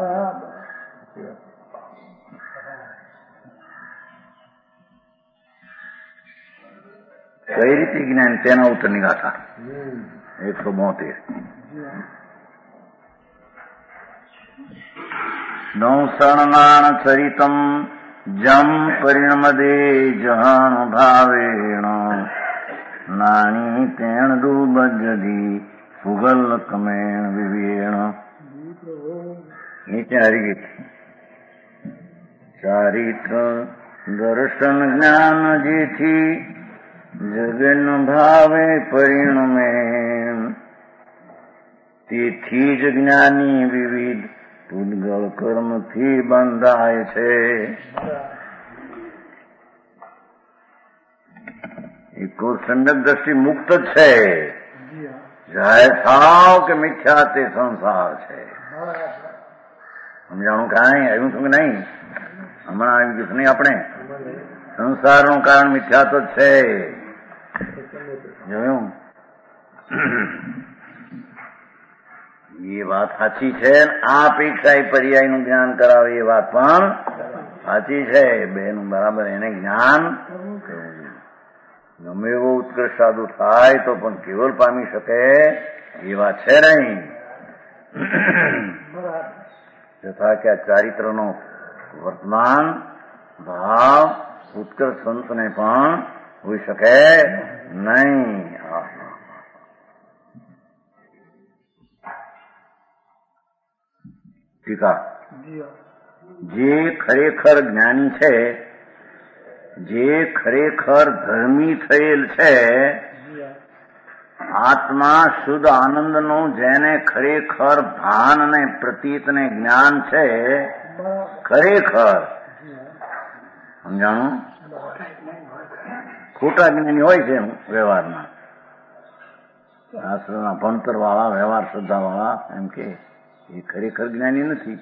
B: કઈ રીતે જ્ઞાન તેના ઉત્તરની ગાથા 172. નૌસર્ણાન ચરિતમ જમ પરિણમદે જહાન ભાવેણ નાની તેણ દુબજદી ફુગલ કમેણ વિવેણ. નીચે હરિગીત. ચારિત્ર દર્શન જ્ઞાન જેથી જગન ભાવે પરિણમે, તેથી જ જ્ઞાની વિવિધ પૂદગલ કર્મથી બંધાય છે. એકો સમ્યક દ્રષ્ટિ મુક્ત છે. જાહેર થાવ કે મિથ્યા તે સંસાર છે. સમજાણું કાંઈ આવ્યું છું કે નહીં? હમણાં આવી ગયું નહીં? આપણે સંસારનું કારણ મિથ્યા તો છે. જોયું? એ વાત સાચી છે. આ અપેક્ષા એ પર્યાયનું જ્ઞાન કરાવે એ વાત પણ સાચી છે. બેનું બરાબર એને જ્ઞાન ગમે એવો ઉત્કૃષ્ટ સાધુ થાય તો પણ કેવલ પામી શકે એ વાત છે નહીં. તથા કે આ ચારિત્રનો વર્તમાન ભાવ ઉત્કૃષ્ટ સંતને પણ હોઈ શકે નહીં. ટીકા. જે ખરેખર જ્ઞાની છે, જે ખરેખર ધર્મી થયેલ છે, આત્મા શુદ્ધ આનંદનું જેને ખરેખર ભાન ને પ્રતીત ને જ્ઞાન છે, ખરેખર સમજાણું? ખોટા જ્ઞાની હોય છે વ્યવહારમાં, શાસ્ત્રના ભણતર વાળા, વ્યવહાર શ્રદ્ધા વાળા, એમ કે એ ખરેખર જ્ઞાની નથી.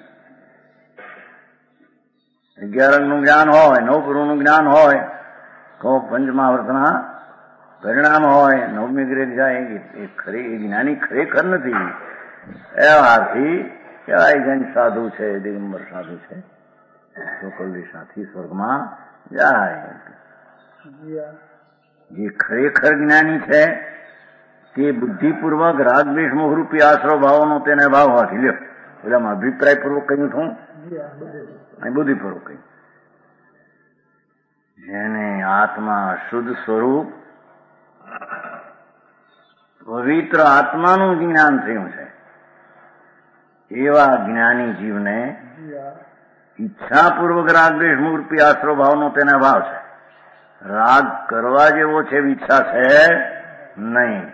B: 11 અંગનું જ્ઞાન હોય, 9 પૂર્વનું જ્ઞાન હોય, તો પંચમહાવર્તના પરિણામ હોય, નવમી ગ્રેડ જાય એ જ્ઞાની ખરેખર નથી. એવાથી કહેવાય જૈન સાધુ છે, દિગંબર સાધુ છે, ચોકલ્લીસાથી સ્વર્ગમાં જાય. જે ખરેખર જ્ઞાની છે તે બુદ્ધિપૂર્વક રાગદ્વેષ મોહરૂપી આશ્રવ ભાવોનો તેને ભાવ હોવાથી લ્યો. પેલામાં અભિપ્રાયપૂર્વક કહ્યું છું, બુદ્ધિપૂર્વક કહ્યું. જેને આત્મા શુદ્ધ સ્વરૂપ પવિત્ર આત્માનું જ્ઞાન થયું છે એવા જ્ઞાની જીવને ઈચ્છાપૂર્વક રાગદ્વેષ મૂર્તિ આશ્રવ ભાવનો તેને ભાવ છે. રાગ કરવા જેવો છે ઈચ્છા છે નહીં.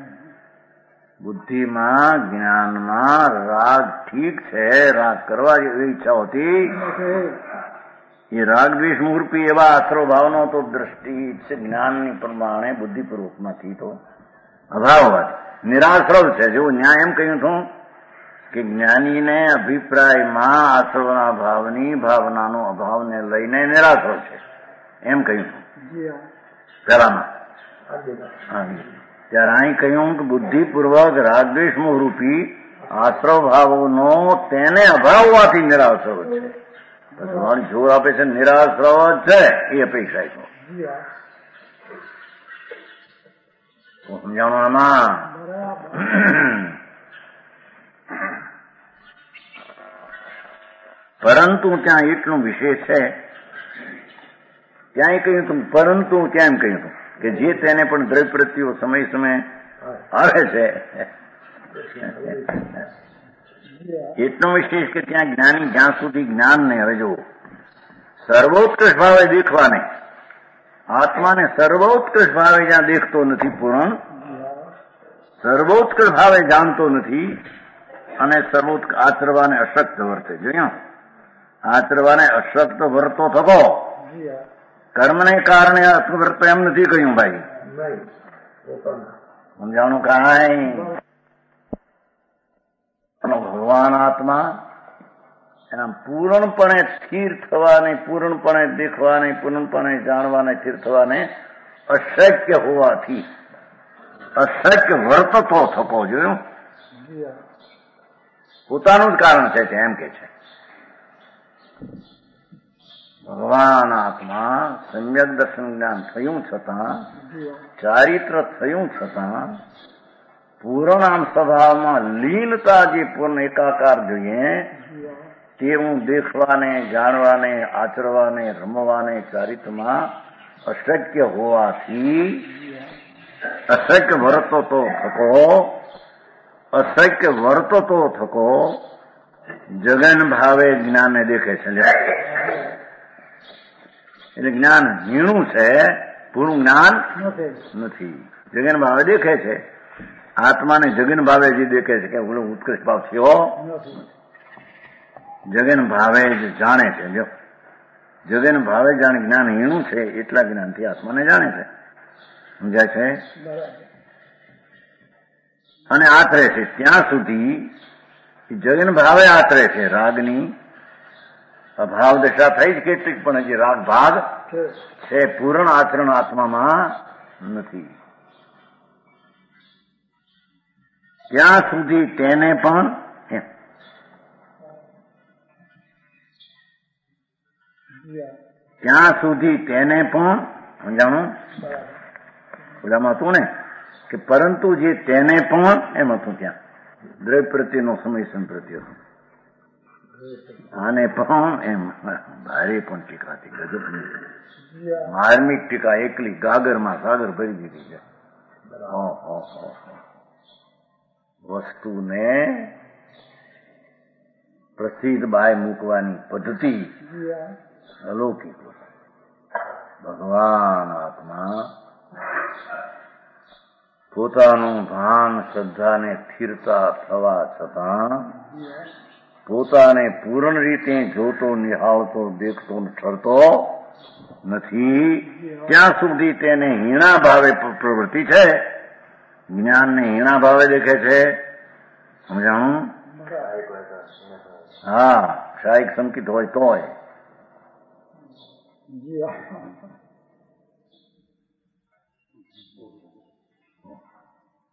B: બુદ્ધિમાં જ્ઞાનમાં રાગ ઠીક છે, રાગ કરવા જેવી ઈચ્છા હોતી એ રાગદ્વેષ મૂર્તિ એવા આશ્રવ ભાવનો તો દ્રષ્ટિ જ્ઞાનની પ્રમાણે બુદ્ધિપૂર્વકમાંથી તો અભાવ હોવાથી નિરાશ્રવ છે. જો ન્યાય એમ કહ્યું છું કે જ્ઞાનીને અભિપ્રાયમાં આશ્રવના ભાવની ભાવનાનો અભાવને લઈને નિરાશ્રવ છે એમ કહ્યું છું પેલામાં. ત્યારે અહીં કહ્યું કે બુદ્ધિપૂર્વક રાગદ્વેષ રૂપી આશ્રવ ભાવોનો તેને અભાવ હોવાથી નિરાશ્રવ છે. ભગવાન જોર આપે છે નિરાશ્રવ છે એ અપેક્ષા છે. સમજાણું આમાં? પરંતુ ત્યાં એટલું વિશેષ છે, ત્યાં કહ્યું હતું પરંતુ ત્યાં એમ કહ્યું હતું કે જે તેને પણ દ્રવ્ય પ્રત્યે સમય સમય આવે છે એટલું વિશેષ કે ત્યાં જ્ઞાની જ્યાં સુધી જ્ઞાનને હવે જો સર્વોત્કૃષ્ટ ભાવે દેખવાને આત્માને સર્વોત્કૃષ્ટ ભાવે જ્યાં દેખતો નથી, પૂર્ણ સર્વોત્કૃષ્ટ ભાવે જાણતો નથી અને સર્વોત્કૃષ્ટ આચરવાને અશક્ત વર્તે. જોયું? આચરવાને અશક્ત વર્તો થકો કર્મને કારણે અસ્વર્ત એમ નથી કહ્યું ભાઈ. સમજાણું કાંઈ? ભગવાન આત્મા એના પૂર્ણપણે સ્થિર થવાને, પૂર્ણપણે દેખવાને, પૂર્ણપણે જાણવાને, સ્થિર થવાને અશક્ય હોવાથી અશક્ય વર્તતો થકો. જોયું? પોતાનું જ કારણ છે એમ કે છે. ભગવાન આત્મા સમ્યક દર્શન જ્ઞાન થયું છતાં, ચારિત્ર થયું છતાં પૂર્ણ આમ સ્વભાવમાં લીનતા જે પૂર્ણ એકાકાર જોઈએ તેવું દેખવાને, જાણવાને, આચરવાને, રમવાને ચારિત્રમાં અશક્ય હોવાથી અશક્ય વર્તતો થકો જગન ભાવે જ્ઞાનને દેખે છે. એટલે જ્ઞાન હીણું છે, પૂરું જ્ઞાન નથી. જગન ભાવે દેખે છે. આત્માને જગન ભાવે જે દેખે છે કે ઓલો ઉત્કૃષ્ટ ભાવ થયો, જગન ભાવે જ જાણે છે. જો જગન ભાવે જાણે જ્ઞાન હીણું છે એટલા જ્ઞાનથી આત્માને જાણે છે. સમજાય છે? અને આચરે છે ત્યાં સુધી જગન ભાવે આચરે છે. રાગની અભાવ દશા થઈ જ કેટલીક પણ હજી રાગ ભાગ છે, પૂર્ણ આચરણ આત્મામાં નથી. ત્યાં સુધી તેને પણ સમજાણું? ઓલામાં હતું ને કે પરંતુ જે તેને પણ એમ હતું ત્યાં દ્રવ્ય પ્રત્યેનો સમય સંપ્રત્ય હતો. આને પણ એમ ભારે પણ ટીકાથી ગજબની માર્મિક ટીકા એકલી ગાગરમાં સાગર ભરી દીધી છે. વસ્તુને પ્રસિદ્ધ બાય મૂકવાની પદ્ધતિ અલૌકિક. ભગવાન આત્મા પોતાનું ભાન શ્રદ્ધાને સ્થિરતા થવા છતાં પોતાને પૂર્ણ રીતે જોતો, નિહાળતો, દેખતો, ઠરતો નથી. ત્યાં સુધી તેને હીણા ભાવે પ્રવૃત્તિ છે, જ્ઞાનને હીણા ભાવે દેખે છે. સમજાણું? હા, શાયિક સંકિત હોય તોય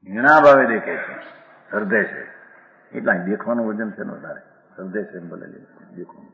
B: હીણા ભાવે દેખે છે, શ્રદ્ધે છે. એટલા દેખવાનું વજન છે ને વધારે, શ્રદ્ધે છે ભલે દેખવાનું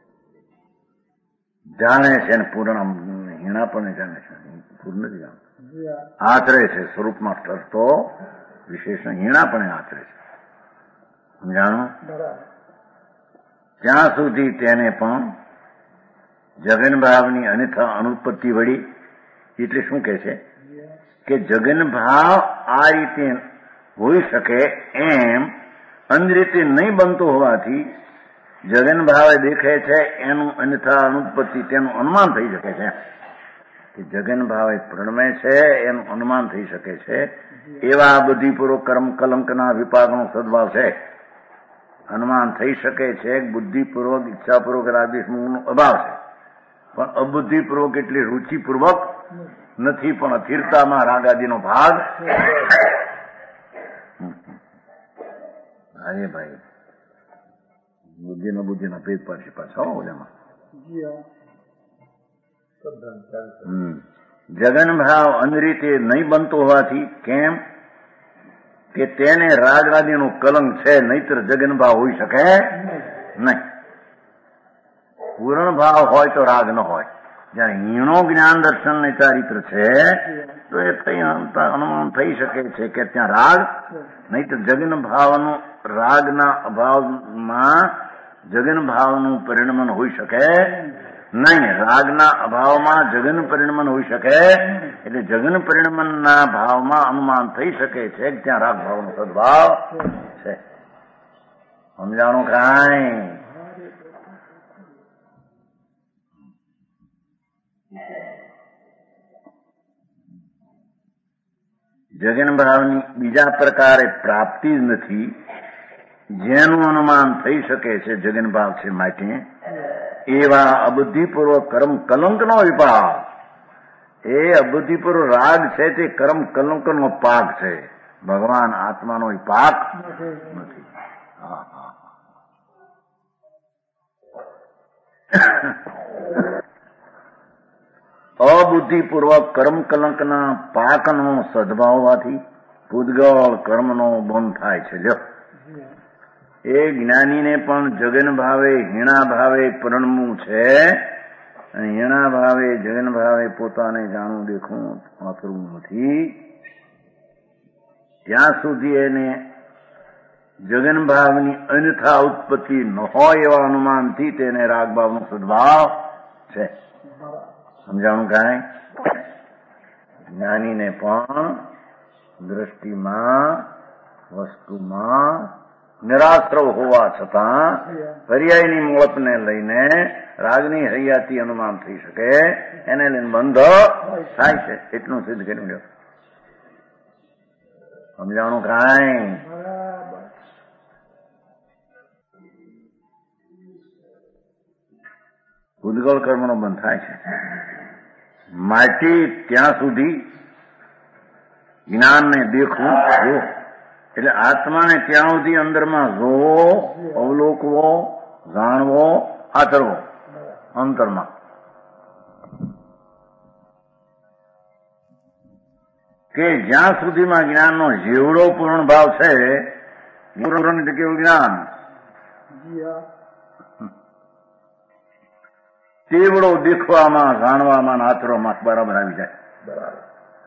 B: જાણે છે ને પૂર્ણ હીણા પણ જાણે છે, પૂર્ણ નથી જાણતું. આચરે છે સ્વરૂપમાં ઠરતો વિશેષણ હીણા પણ આચરે છે. સમજાણું? ત્યાં સુધી તેને પણ જગન ભાવની અન્યથા અનુત્પત્તિ વળી. એટલે શું કે છે કે જગન ભાવ આ રીતે હોઈ શકે એમ અન્ય રીતે નહીં બનતો હોવાથી જગન ભાવે દેખે છે એનું અન્યથા અનુત્પત્તિ તેનું અનુમાન થઈ શકે છે. કે જગન ભાવે પ્રણમે છે એનું અનુમાન થઈ શકે છે. એવા બુદ્ધિપૂર્વક કર્મ કલંકના વિપાકનો સદભાવ છે. અનુમાન થઈ શકે છે. બુદ્ધિપૂર્વક ઈચ્છાપૂર્વક રાગદ્વેષનો અભાવ છે, પણ અબુદ્ધિપૂર્વક એટલે રુચિપૂર્વક નથી, પણ અસ્થિરતામાં રાગાદીનો ભાગ. અરે ભાઈ બુદ્ધિનો ભેદ પડશે પાછો ઓલામાં. જગન ભાવ અન્ય રીતે નહીં બનતો હોવાથી કેમ કે તેને રાગાદીનો કલંક છે, નહીતર જગન ભાવ હોઈ શકે નહીં. પૂર્ણ ભાવ હોય તો રાગ ન હોય. જયારે હીણો જ્ઞાન દર્શન ને ચારિત્ર છે તો એ અનુમાન થઈ શકે છે કે ત્યાં રાગ, નહીતર જગન ભાવનું રાગના અભાવમાં જગન ભાવનું પરિણમન હોઈ શકે નહીં. રાગના અભાવમાં જગન પરિણમન હોઈ શકે, એટલે જગન પરિણમનના ભાવમાં અનુમાન થઈ શકે છે કે ત્યાં રાગ ભાવનો સદભાવ છે. સમજાણું કાંઈ? જગન ભાવની બીજા પ્રકારે પ્રાપ્તિ જ નથી, જેનું અનુમાન થઈ શકે છે જગન ભાવ છે માટે એવા અબુદ્ધિપૂર્વક કર્મ કલંકનો વિપાક. એ અબુદ્ધિપૂર્વક રાગ છે તે કર્મ કલંકનો પાક છે, ભગવાન આત્માનો વિપાક નથી. અબુદ્ધિપૂર્વક કર્મ કલંકના પાકનો સદભાવ હોવાથી પૂદગળ કર્મનો બંધ થાય છે. જો એ જ્ઞાનીને પણ જગન ભાવે હીણા ભાવે પરણવું છે. હીણા ભાવે જગન ભાવે પોતાને જાણવું દેખવું વાપરવું નથી. ત્યાં સુધી એને જગન ભાવની અન્યથા ઉત્પત્તિ ન હોય એવા અનુમાનથી તેને રાગ ભાવનો સદભાવ છે. સમજાણું કાંઈ? જ્ઞાનીને પણ દ્રષ્ટિમાં વસ્તુમાં નિરાશ્રવ હોવા છતાં પર્યાયની મોળપને લઈને રાગની હૈયાથી અનુમાન થઈ શકે, એને લઈને બંધ થાય છે. એટલું સિદ્ધ કરી લો. સમજાણું કાંઈ? ઉદ્ગળ કર્મનો બંધ થાય છે. માટે ત્યાં સુધી જ્ઞાનને દેખવું, એટલે આત્માને ત્યાં સુધી અંદરમાં જોવો, અવલોકવો, જાણવો, આચરવો અંતરમાં. કે જ્યાં સુધીમાં જ્ઞાનનો જેવડો પૂર્ણ ભાવ છે, પૂર્ણ એટલે કેવું જ્ઞાન, તેવડો દેખવામાં, જાણવામાં, આચરવામાં બરાબર આવી જાય. બરાબર.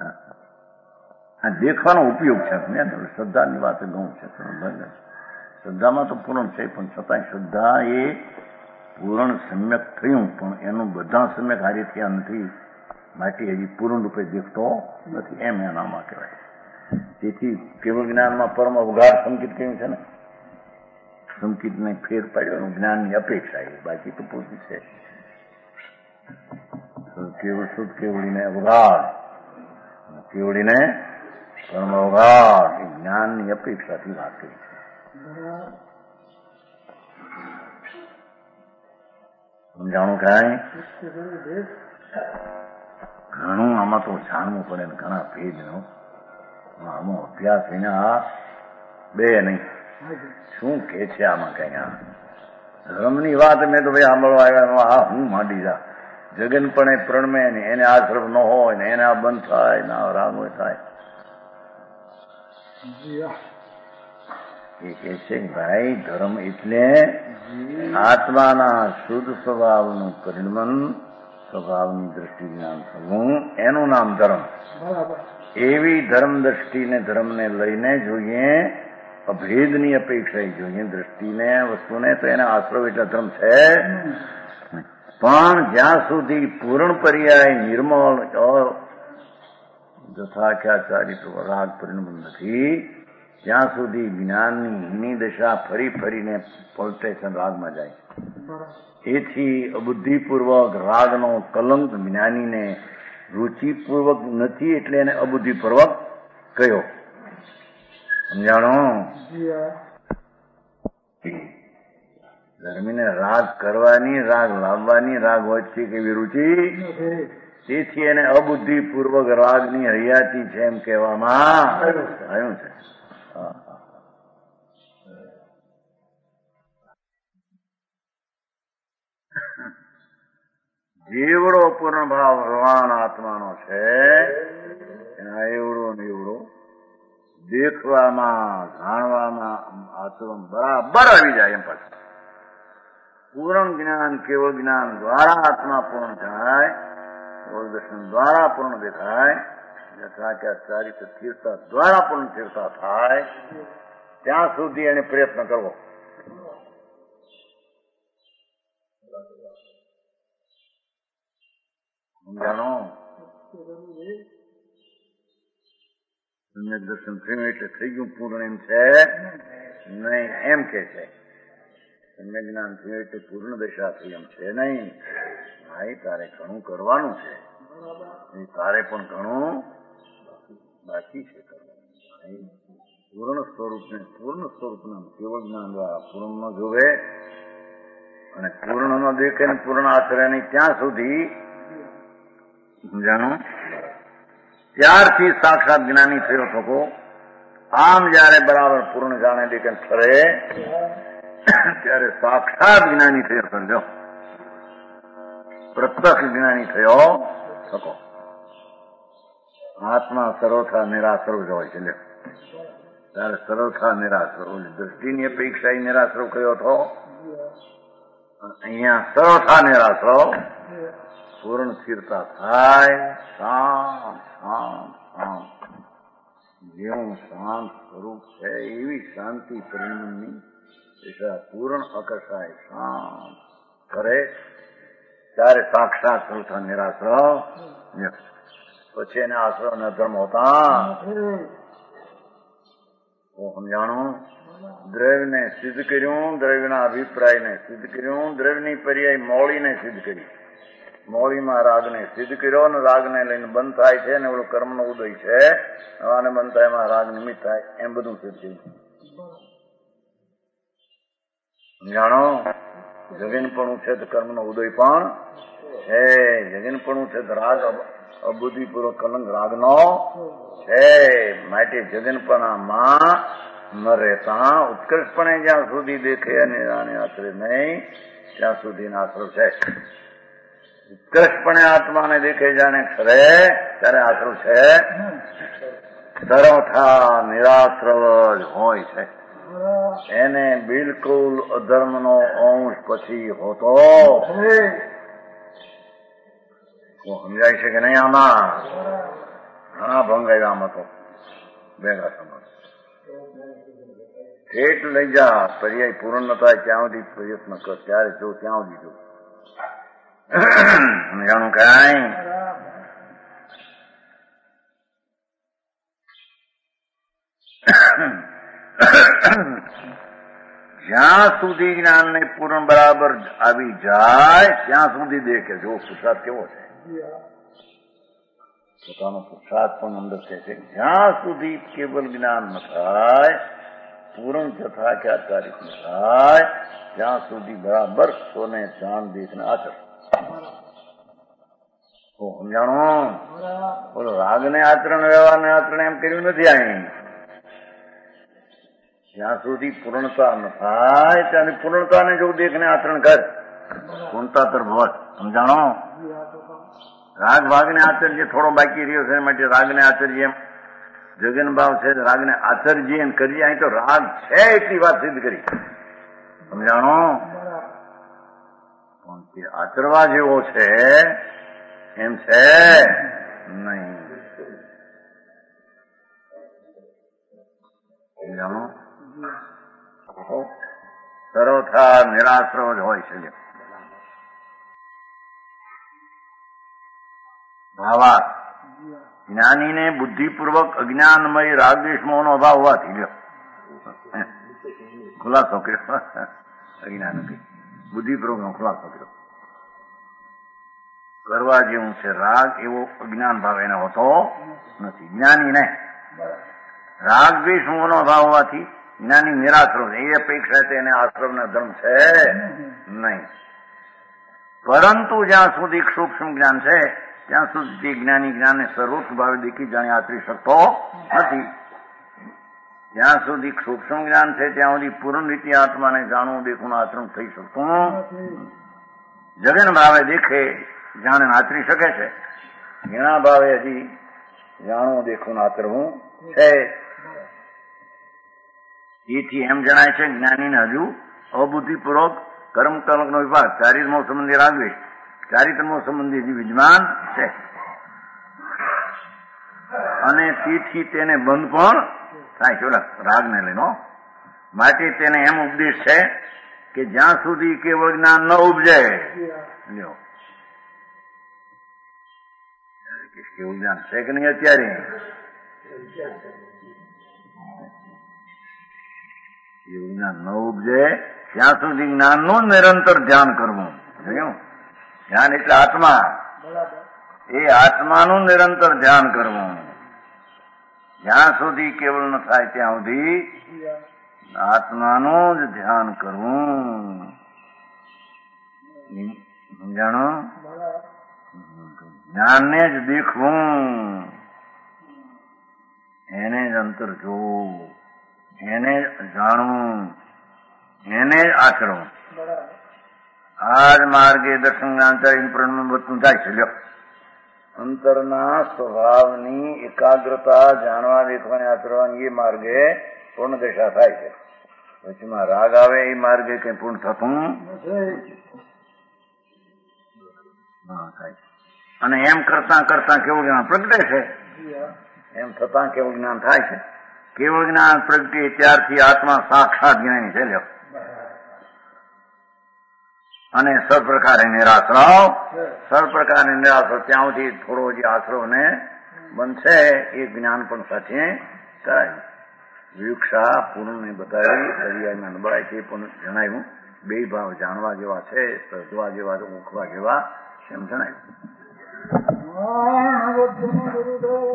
B: આ દેખવાનો ઉપયોગ છે. શ્રદ્ધાની વાત ઘઉં છે. શ્રદ્ધામાં તો પૂર્ણ છે, પણ છતાંય શ્રદ્ધા એ પૂર્ણ સમ્યક થયું, પણ એનું બધા સમ્યક હારી થયા નથી, માટે હજી પૂર્ણ રૂપે દેખતો નથી, એમ એનામાં કહેવાય. તેથી કેવળ જ્ઞાનમાં પરમ અવઘાર સંકિત કહ્યું છે ને, સંકિતને ફેર પાડ્યો જ્ઞાનની અપેક્ષા એ, બાકી તો પૂરતી છે. કેવળ શુદ્ધ કેવડીને અવઘાર, કેવડીને પરમ અવઘાર એ જ્ઞાનની અપેક્ષાથી વાત કરી છે. સમજાણું કાંઈ? ઘણું આમાં તો જાણવું પડે ને, ઘણા ભેદનો આમાં અભ્યાસ એના બે નહીં. શું કે છે આમાં કઈ? આ ધર્મની વાત મેં તો ભાઈ સાંભળવા આવ્યા, આ હું માંડી જા. જગનપણે પ્રણમે ને એને આશ્રમ ન હોય ને એને આ બંધ થાય ને આ રાગ હોય થાય. એ કહે છે ભાઈ ધર્મ એટલે આત્માના શુદ્ધ સ્વભાવનું પરિણમન, સ્વભાવની દ્રષ્ટિ જ્ઞાન થવું, એનું નામ ધર્મ. એવી ધર્મ દ્રષ્ટિને ધર્મને લઈને જોઈએ, અભેદની અપેક્ષા જોઈએ દ્રષ્ટિને, વસ્તુને, તો એને આશ્રવ એટલે ધર્મ છે. પણ જ્યાં સુધી પૂર્ણ પર્યાય નિર્મળ જથાખ્યાચારિત રાગ પરિણમન નથી, જ્યાં સુધી જ્ઞાનની દશા ફરી ફરીને પલટે છે, રાગમાં જાય. એથી અબુદ્ધિપૂર્વક રાગનો કલંક જ્ઞાનીને રુચિપૂર્વક નથી, એટલે એને અબુદ્ધિપૂર્વક કયો. સમજાણો? ધર્મીને રાગ કરવાની, રાગ લાવવાની, રાગ હોય છે કેવી રુચિ, તેથી એને અબુદ્ધિપૂર્વક રાગની હરિયાતી છે એમ કહેવામાં આવ્યું છે. જેવડો પૂર્ણ ભાવ ભગવાન આત્માનો છે એના એવડો ને એવડો દેખવામાં, જાણવામાં આચરણ બરાબર આવી જાય. એમ પછી પૂર્ણ જ્ઞાન, કેવળ જ્ઞાન દ્વારા આત્મા પૂર્ણ થાય, કેવળ દર્શન દ્વારા પૂર્ણ દેખાય, ચારિત્ર સ્થિરતા દ્વારા પૂર્ણ સ્થિરતા થાય, ત્યાં સુધી એને પ્રયત્ન કરવો. સમજાણો? સમ્યક દર્શન થયું એટલે થઈ ગયું પૂર્ણ એમ છે નહીં, એમ કે છે. સમ્યક જ્ઞાન થયું એટલે પૂર્ણ દશા થઈ એમ છે નહીં. ભાઈ તારે ઘણું કરવાનું છે, તારે પણ ઘણું બાકી છે. પૂર્ણ સ્વરૂપને કેવળ જ્ઞાન દ્વારા પૂર્ણ ન જોવે અને પૂર્ણ ન દેખે ને પૂર્ણ આચરે નહીં ત્યાં સુધી, સમજાણું, ત્યારથી સાક્ષાત જ્ઞાની થયો થકો. આમ જયારે બરાબર પૂર્ણ જાણે દેખે ફરે ત્યારે સાક્ષાત જ્ઞાની થયો સમજો, પ્રત્યક્ષ જ્ઞાની થયો થકો. આત્મા સર્વથા નિરાશ્રવ જ હોય છે. ત્યારે સર્વથા નિરાશ્રવ, દ્રષ્ટિની અપેક્ષા નિરાશ્રવ કયો હતો, અહીંયા સર્વથા નિરાશ્રવ. પૂર્ણ સ્થિરતા થાય, શાંત શાંત શાંત, જેવું શાંત સ્વરૂપ છે એવી શાંતિ પરિણમની દિશા પૂર્ણ અકસાય શાંત કરે ત્યારે સાક્ષાત સર્વથા નિરાશ્રવ. પછી એને આશ્રવ ન ધર્મ હોતા. સમજાણું? દ્રવ્યને સિદ્ધ કર્યું, દ્રવ્યના અભિપ્રાયને સિદ્ધ કર્યું, દ્રવ્યની પર્યાય મોળીને સિદ્ધ કરી, મોળીમાં રાગને સિદ્ધ કર્યો અને રાગને લઈને બંધ થાય છે ને ઓલો કર્મનો ઉદય છે, આને બંધ થાય એમાં રાગ નિમિત્ત થાય, એમ બધું સિદ્ધ કર્યું. સમજાણો? જગનપણું છે તો કર્મનો ઉદય પણ છે, જગનપણું છે તો રાગ અબુદ્ધિપૂર્વક કલંક રાગનો છે. માટે જગનપણામાં ન રહેતા ઉત્કર્ષપણે જ્યાં સુધી દેખે અને આને આચરે નહીં ત્યાં સુધી આશ્રવ છે. ઉત્કર્ષપણે આત્માને દેખે જાણે ખરે ત્યારે આશ્રવ છે. સર્વથા નિરાશ્રવ જ હોય છે. એને બિલકુલ અધર્મનો અંશ પછી હોતો સમજાય છે કે નહીં? આમાં ઘણા ભંગ આવ્યા. આમાં તો ભેગા સમજ ઠેઠ લઈ જા, પર્યાય પૂર્ણ ન થાય ત્યાં સુધી પ્રયત્ન કર, ત્યારે જો ત્યાં સુધી જો. સમજાણું? કઈ જ્યાં સુધી જ્ઞાનને પૂર્ણ બરાબર આવી જાય ત્યાં સુધી દેખે. જો પુરુષાર્થ કેવો છે, પોતાનો પુરુષાર્થ પણ અંદર છે. જ્યાં સુધી કેવલ જ્ઞાન ન થાય, પૂર્ણ જથાખ્યાચારિત ન થાય, ત્યાં સુધી બરાબર સોને ચાંદ દેખને આચર. સમજાણો? બોલો, રાગને આચરણ, વ્યવહારને આચરણ એમ કર્યું નથી. અહીં જ્યાં સુધી પૂર્ણતા ન થાય ત્યાં પૂર્ણતાને જો દેખને આચરણ કર, પૂર્ણતા તરફ વધ. સમજાણો? રાગ ભાગને આચર્ય થોડો બાકી રહ્યો છે માટે રાગને આચર્ય એમ જગન ભાવ છે રાગને આચરજીએ અને કરીએ. અહીં તો રાગ છે એટલી વાત સિદ્ધ કરી, સમજાણો? પણ તે આચરવા જેવો છે એમ છે નહીં. સમજાણો? સર્વથા નિરાશ્રવ જ હોય છે. ભાવાર્થ જ્ઞાનીને બુદ્ધિપૂર્વક અજ્ઞાનમય રાગદ્વેષમોહનો અભાવ હોવાથી લ્યો ખુલાસો કર્યો. અજ્ઞાન બુદ્ધિપૂર્વકનો ખુલાસો કર્યો. કરવા જેવું છે રાગ એવો અજ્ઞાન ભાવ એને હોતો નથી. જ્ઞાનીને રાગદ્વેષમોહનો અભાવ હોવાથી જ્ઞાની નિરાશ્રવ એ અપેક્ષા તેને આશ્રવનો ધર્મ છે નહીં. પરંતુ જ્યાં સુધી સૂક્ષ્મ જ્ઞાન છે ત્યાં સુધી જ્ઞાની જ્ઞાનને સર્વોચ્ચ ભાવે દેખી જાણી આચરી શકતો નથી. જ્યાં સુધી સૂક્ષ્મ જ્ઞાન છે ત્યાં સુધી પૂર્ણ રીતે આત્માને જાણવું દેખવું આચરણ થઈ શકતું. જગન ભાવે દેખે જાણે આચરી શકે છે, ઘણા ભાવે હજી જાણવું દેખવું આચરવું છે. એથી એમ જણાય છે જ્ઞાનીને હજુ અબુદ્ધિપૂર્વક કર્મ કર્મનો વિભાગ ચારિત્રમો સંબંધી રાગદ્વેષ ચારિત્રમો સંબંધી હજી વિદ્યમાન છે અને તેથી તેને બંધ પણ થાય છે રાગને લઈને. માટે તેને એમ ઉપદેશ છે કે જ્યાં સુધી કેવળ જ્ઞાન ન ઉપજે, કેવું જ્ઞાન છે કે નહીં અત્યારે? એવું જ્ઞાન ન ઉપજે ત્યાં સુધી જ્ઞાનનું નિરંતર ધ્યાન કરવું. ધ્યાન એટલે આત્મા, એ આત્માનું નિરંતર ધ્યાન કરવું. જ્યાં સુધી કેવળ ન થાય ત્યાં સુધી આત્માનું જ ધ્યાન કરવું. સમજાણો? જ્ઞાનને જ દેખવું, એને જ અંતર જોવું, એને જ જાણવું, એને જ આચરવું. આ જ માર્ગે દર્શન જ્ઞાન બધું થાય છે. લ્યો, અંતરના સ્વભાવની એકાગ્રતા જાણવા દેખવાની આચરવાની એ માર્ગે પૂર્ણ દશા થાય છે. વચમાં રાગ આવે એ માર્ગે કઈ પૂર્ણ થતું થાય. અને એમ કરતા કરતા કેવું જ્ઞાન પ્રગટે છે, એમ થતા કેવું જ્ઞાન થાય છે. કેવળ જ્ઞાન પ્રગટે ત્યારથી આત્મા સાક્ષાત જ્ઞાની છે. લ્યો, અને સર્વપ્રકારે નિરાશ્રવ ત્યાં સુધી થોડો જે આશ્રવ ને બનશે એ જ્ઞાન પણ સાથે કરાય. વિવક્ષા પૂર્ણ બતાવી દરિયામાં નબળાય છે પણ જણાવ્યું. બે ભાવ જાણવા જેવા છે, સર્જવા જેવા, ઓળખવા જેવા એમ જણાવ્યું.